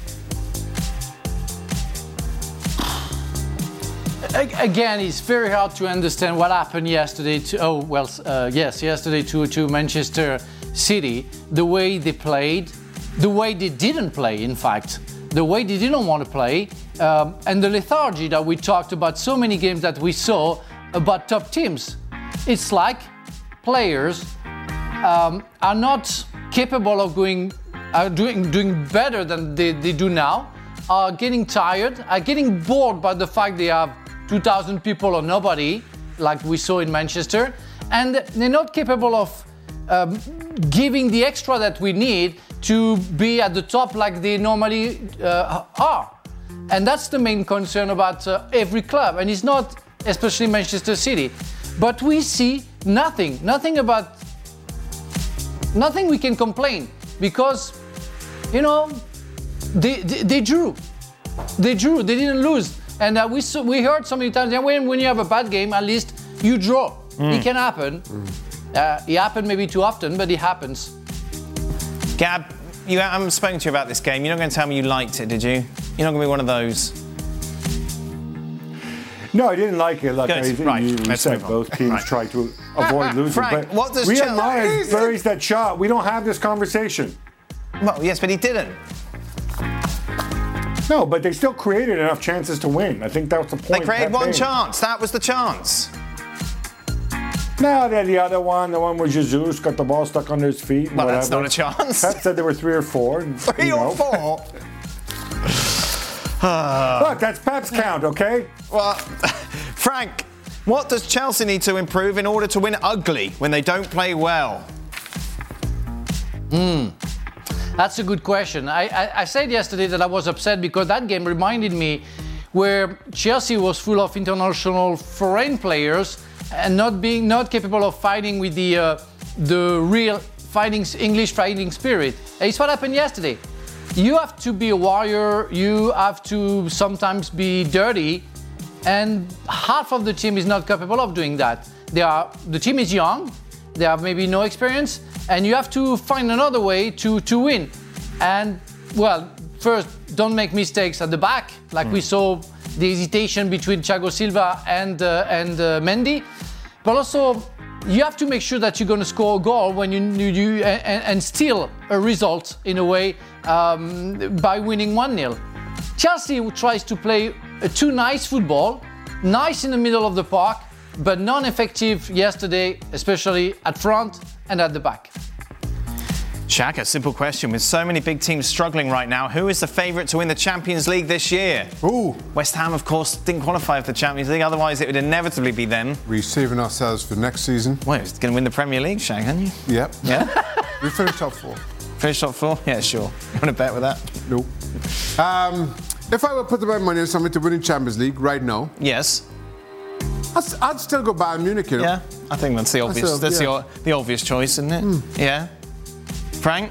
Again, it's very hard to understand what happened yesterday yesterday to Manchester City. The way they played, the way they didn't play, in fact, the way they didn't want to play, and the lethargy that we talked about so many games that we saw about top teams. It's like players are not capable of doing better than they do now, are getting tired, are getting bored by the fact they have 2,000 people or nobody, like we saw in Manchester, and they're not capable of giving the extra that we need to be at the top like they normally are. And that's the main concern about every club, and it's not especially Manchester City. But we see nothing we can complain, because, you know, they drew, they didn't lose. And we heard so many times, when you have a bad game, at least you draw. It can happen. It happened maybe too often, but it happens. Gab, I haven't spoken to you about this game. You're not going to tell me you liked it, did you? You're not going to be one of those. No, I didn't like it. Like you said, both teams tried to avoid losing. Frank, but what does Riyad Mahrez buries that shot. We don't have this conversation. Well, yes, but he didn't. No, but they still created enough chances to win. I think that was the point. They created one chance. That was the chance. No, the other one, the one where Jesus got the ball stuck under his feet. Well, that's not a chance. Pep said there were 3 or 4. Three or four? Look, that's Pep's count, okay? Well, Frank, what does Chelsea need to improve in order to win ugly when they don't play well? That's a good question. I said yesterday that I was upset because that game reminded me where Chelsea was full of international foreign players and not capable of fighting with the real English fighting spirit. It's what happened yesterday. You have to be a warrior. You have to sometimes be dirty, and half of the team is not capable of doing that. The team is young. They have maybe no experience, and you have to find another way to win. And, well, first, don't make mistakes at the back, like we saw the hesitation between Thiago Silva and Mendy. But also, you have to make sure that you're going to score a goal when you and steal a result in a way by winning 1-0. Chelsea tries to play too nice football, nice in the middle of the park, but non-effective yesterday, especially at front and at the back. Shaq, a simple question. With so many big teams struggling right now, who is the favourite to win the Champions League this year? Ooh. West Ham, of course, didn't qualify for the Champions League. Otherwise, it would inevitably be them. We're saving ourselves for next season. Well, it's going to win the Premier League, Shaq, aren't you? Yep. Yeah? We finished top 4. Finished top 4? Yeah, sure. You want to bet with that? Nope. If I were to put my money on something to win in Champions League right now... Yes. I'd still go Bayern Munich, you know. Yeah, I think that's the obvious. That's the obvious choice, isn't it? Yeah. Frank?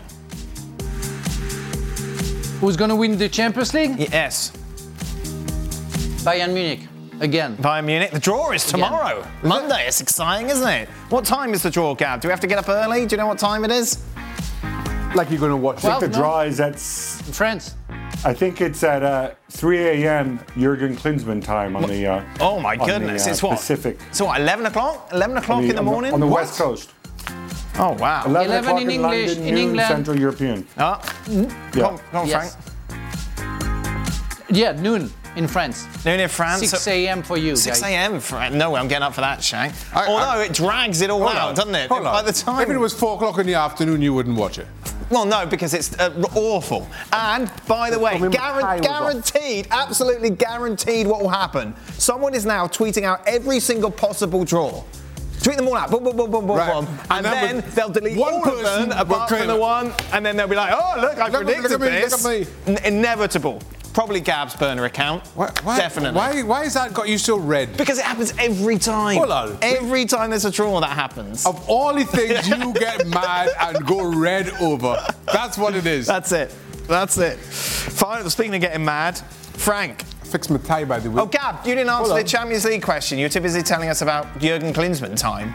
Who's going to win the Champions League? Yes. Bayern Munich. Again. Bayern Munich. The draw is tomorrow. Monday. It's exciting, isn't it? What time is the draw, Gab? Do we have to get up early? Do you know what time it is? Like you're going to watch. I think the draw is at France. I think it's at 3 a.m. Jurgen Klinsmann time on the. Oh my goodness! It's what? Pacific. So what? 11 o'clock? 11 o'clock in the morning? On the West Coast. Oh wow! 11 in English London, in noon, England. Central European. Go on, Yes. Frank. Yeah, noon in France. Noon in France. 6 a.m. for you. 6 guys. a.m. No way, I'm getting up for that, Shaq. Although it drags it all out, doesn't it? By the time. If it was 4 o'clock in the afternoon, you wouldn't watch it. Well, no, because it's awful. And, by the way, guaranteed, absolutely guaranteed what will happen. Someone is now tweeting out every single possible draw. Tweet them all out, boom, boom, boom, boom, boom, boom. And then they'll delete all of them apart from the one, and then they'll be like, oh, look, I predicted this. Look at me. Inevitable. Probably Gab's burner account. Why, Definitely. Why has that got you so red? Because it happens every time. Hold on. Every time there's a draw, that happens. Of all the things you get mad and go red over, that's what it is. That's it. Fine, speaking of getting mad, Frank. Fix my tie, by the way. Oh, Gab, you didn't answer the Champions League question. You were too busy telling us about Jurgen Klinsmann time.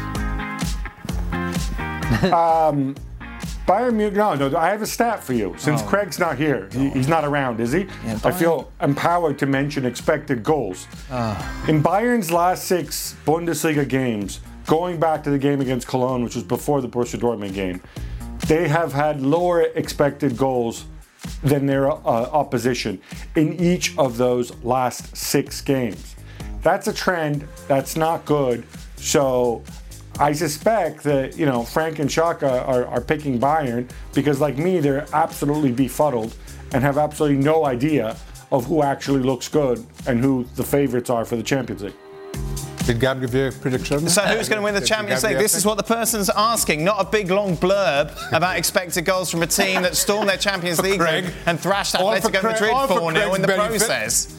Bayern Munich, no, I have a stat for you. Since Craig's not here, he's not around, is he? Yeah, I feel empowered to mention expected goals. In Bayern's last 6 Bundesliga games, going back to the game against Cologne, which was before the Borussia Dortmund game, they have had lower expected goals than their opposition in each of those last 6 games. That's a trend. That's not good. So I suspect that, Frank and Shaka are picking Bayern because, like me, they're absolutely befuddled and have absolutely no idea of who actually looks good and who the favorites are for the Champions League. Did Gab give you a prediction? So who's going to win the Champions League? This is what the person's asking, not a big long blurb about expected goals from a team that stormed their Champions League and thrashed Atletico Madrid 4-0 in the process.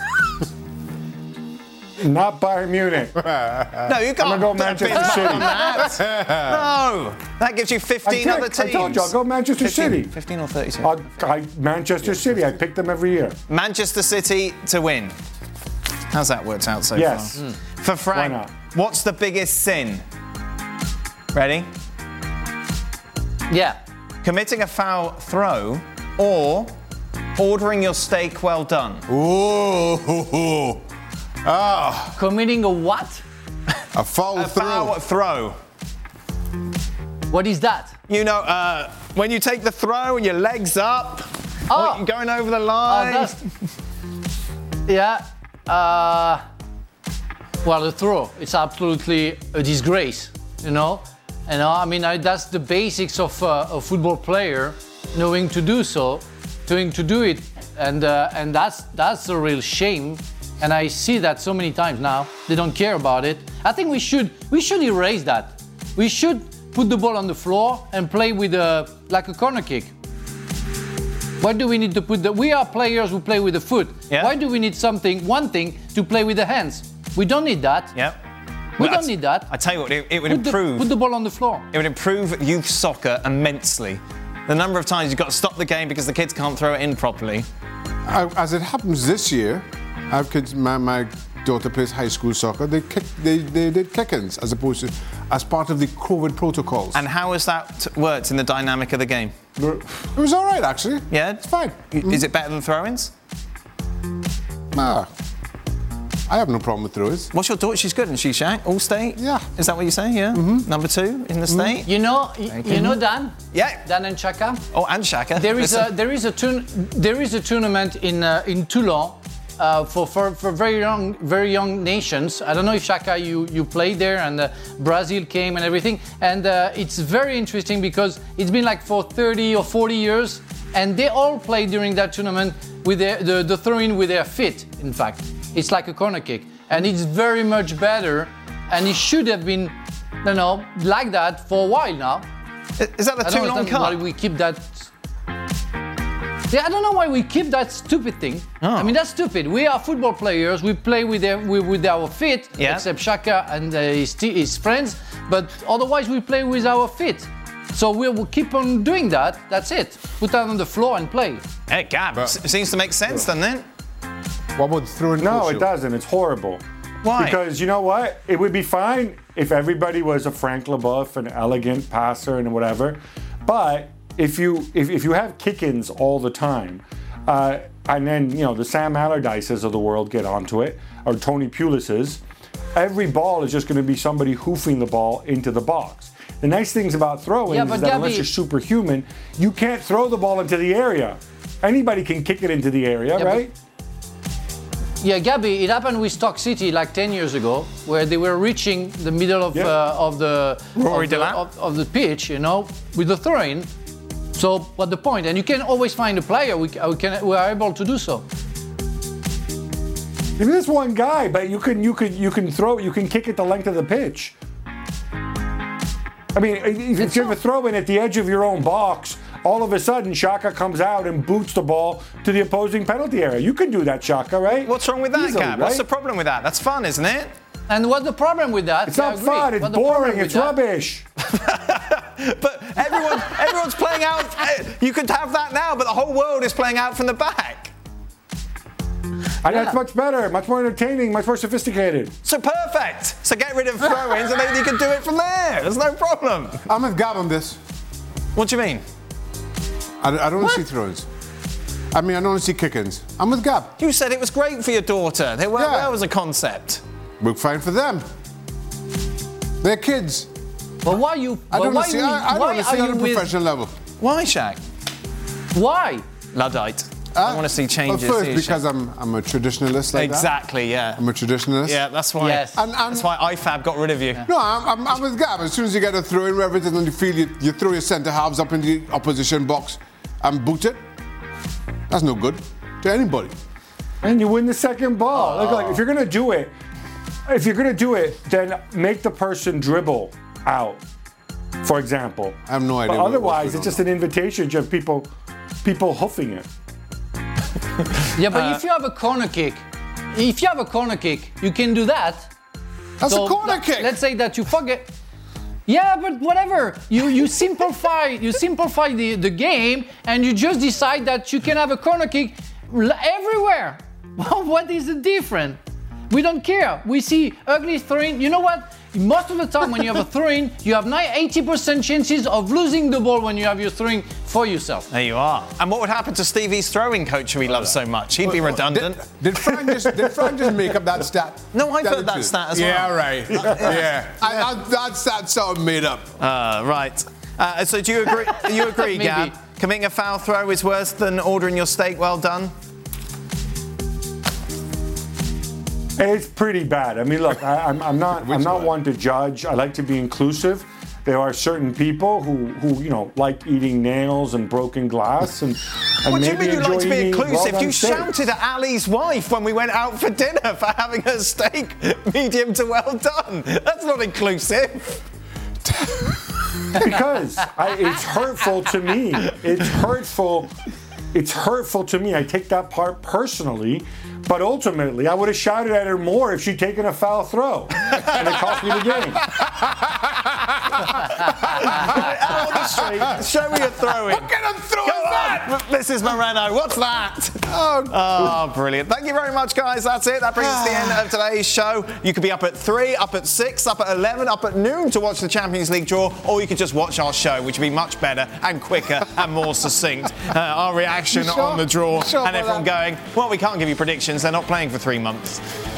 Not Bayern Munich. No, you can't. I'm going to go Manchester City. No, that gives you 15 other teams. I told you, I'll go Manchester City. 15 or 32? Manchester City, I pick them every year. Manchester City to win. How's that worked out so far? For Frank, Why not? What's the biggest sin? Ready? Yeah. Committing a foul throw or ordering your steak well done? Ooh. Committing a what? A foul throw. What is that? When you take the throw and your legs up, you're going over the line. Well, the throw, it's absolutely a disgrace, that's the basics of a football player, knowing to do it, and that's a real shame. And I see that so many times now. They don't care about it. I think we should erase that. We should put the ball on the floor and play with like a corner kick. Why do we need to we are players who play with the foot. Yeah. Why do we need one thing to play with the hands? We don't need that. Yeah. We don't need that. I tell you what, it would improve. Put the ball on the floor. It would improve youth soccer immensely. The number of times you've got to stop the game because the kids can't throw it in properly. As it happens this year, I have kids. My daughter plays high school soccer. They did kick-ins as part of the COVID protocols. And how has that worked in the dynamic of the game? It was all right, actually. Yeah, it's fine. Is it better than throw-ins? I have no problem with throw-ins. What's your daughter? She's good, isn't she, Shaq? All state? Yeah. Is that what you say? Yeah. Mm-hmm. Number 2 in the state. You know Dan? Yeah. Dan and Shaka. Oh, and Shaka. There is a tournament in Toulon. For very young nations. I don't know if Shaka you played there, and Brazil came and everything, and it's very interesting because it's been like for 30 or 40 years, and they all play during that tournament with the throw-in with their feet. In fact, it's like a corner kick, and it's very much better, and it should have been, like that for a while now. Is that the Toulon Cup? Why we keep that? Yeah, I don't know why we keep that stupid thing. I mean, that's stupid. We are football players. We play with our feet, except Xhaka and his friends. But otherwise, we play with our feet. So we will keep on doing that. That's it. Put that on the floor and play. Hey, Gab, seems to make sense, doesn't it? What about throwing? No, it doesn't. It's horrible. Why? Because you know what? It would be fine if everybody was a Frank Leboeuf, an elegant passer and whatever. But if you have kick-ins all the time, and then the Sam Allardyces of the world get onto it, or Tony Pulis's, every ball is just going to be somebody hoofing the ball into the box. The nice things about throwing is that unless you're superhuman, you can't throw the ball into the area. Anybody can kick it into the area, right? Yeah, Gabby, it happened with Stoke City like 10 years ago, where they were reaching the middle of the pitch, with the throw-in. So, what's the point? And you can always find a player. We are able to do so. Maybe there's one guy, but you can kick it the length of the pitch. I mean, if you have a throw-in at the edge of your own box, all of a sudden Xhaka comes out and boots the ball to the opposing penalty area. You can do that, Xhaka, right? What's wrong with that, Easily, Gab? right? What's the problem with that? That's fun, isn't it? And what's the problem with that? It's not fun. It's boring. It's rubbish. But everyone's playing out. You could have that now, but the whole world is playing out from the back. And that's much better, much more entertaining, much more sophisticated. So perfect. So get rid of throw-ins and then you can do it from there. There's no problem. I'm with Gab on this. What do you mean? I don't want to see throw-ins. I mean, I don't want to see kick-ins. I'm with Gab. You said it was great for your daughter. That was a concept. Work fine for them. They're kids. But why you? I don't want to see it on a professional level. Why, Shaq? Why? Luddite. I want to see changes. Well, first, because I'm a traditionalist like exactly, that. I'm a traditionalist. Yeah, that's why. Yes. That's why IFAB got rid of you. No, I'm with Gab. As soon as you get a throw-in, wherever it is on the field, you throw your centre halves up in the opposition box and boot it. That's no good to anybody. And you win the second ball. Like if you're gonna do it, then make the person dribble out. For example. I have no idea. But otherwise, it's just an invitation to people hoofing it. Yeah, but if you have a corner kick, you can do that. That's a corner kick. Let's say that you forget. Yeah, but whatever. You simplify the game, and you just decide that you can have a corner kick everywhere. What is the difference? We don't care. We see ugly throw-in. You know what? Most of the time when you have a throw-in, you have 80% chances of losing the ball when you have your throw-in for yourself. There you are. And what would happen to Stevie's throwing coach who he loves so much? He'd be redundant. Did Frank just make up that stat? No, I've heard that stat as well. Yeah, right. Yeah. That stat's sort of made up. Right. So do you agree, Gab? Committing a foul throw is worse than ordering your steak well done? It's pretty bad. I mean, look, I'm not one to judge. I like to be inclusive. There are certain people who like eating nails and broken glass and what do you maybe mean you like to be inclusive? You steaks. shouted at Ali's wife when we went out for dinner for having her steak medium to well done. That's not inclusive. Because it's hurtful to me. It's hurtful. It's hurtful to me. I take that part personally. But ultimately, I would have shouted at her more if she'd taken a foul throw. And it cost me the game. Out on the street, show me a throw-in. What kind of throw is that? Mrs. Moreno, what's that? Oh, brilliant. Thank you very much, guys. That's it. That brings us to the end of today's show. You could be up at 3, up at 6, up at 11, up at noon to watch the Champions League draw, or you could just watch our show, which would be much better and quicker and more succinct. Our reaction on the draw and everyone going, well, we can't give you predictions. They're not playing for 3 months.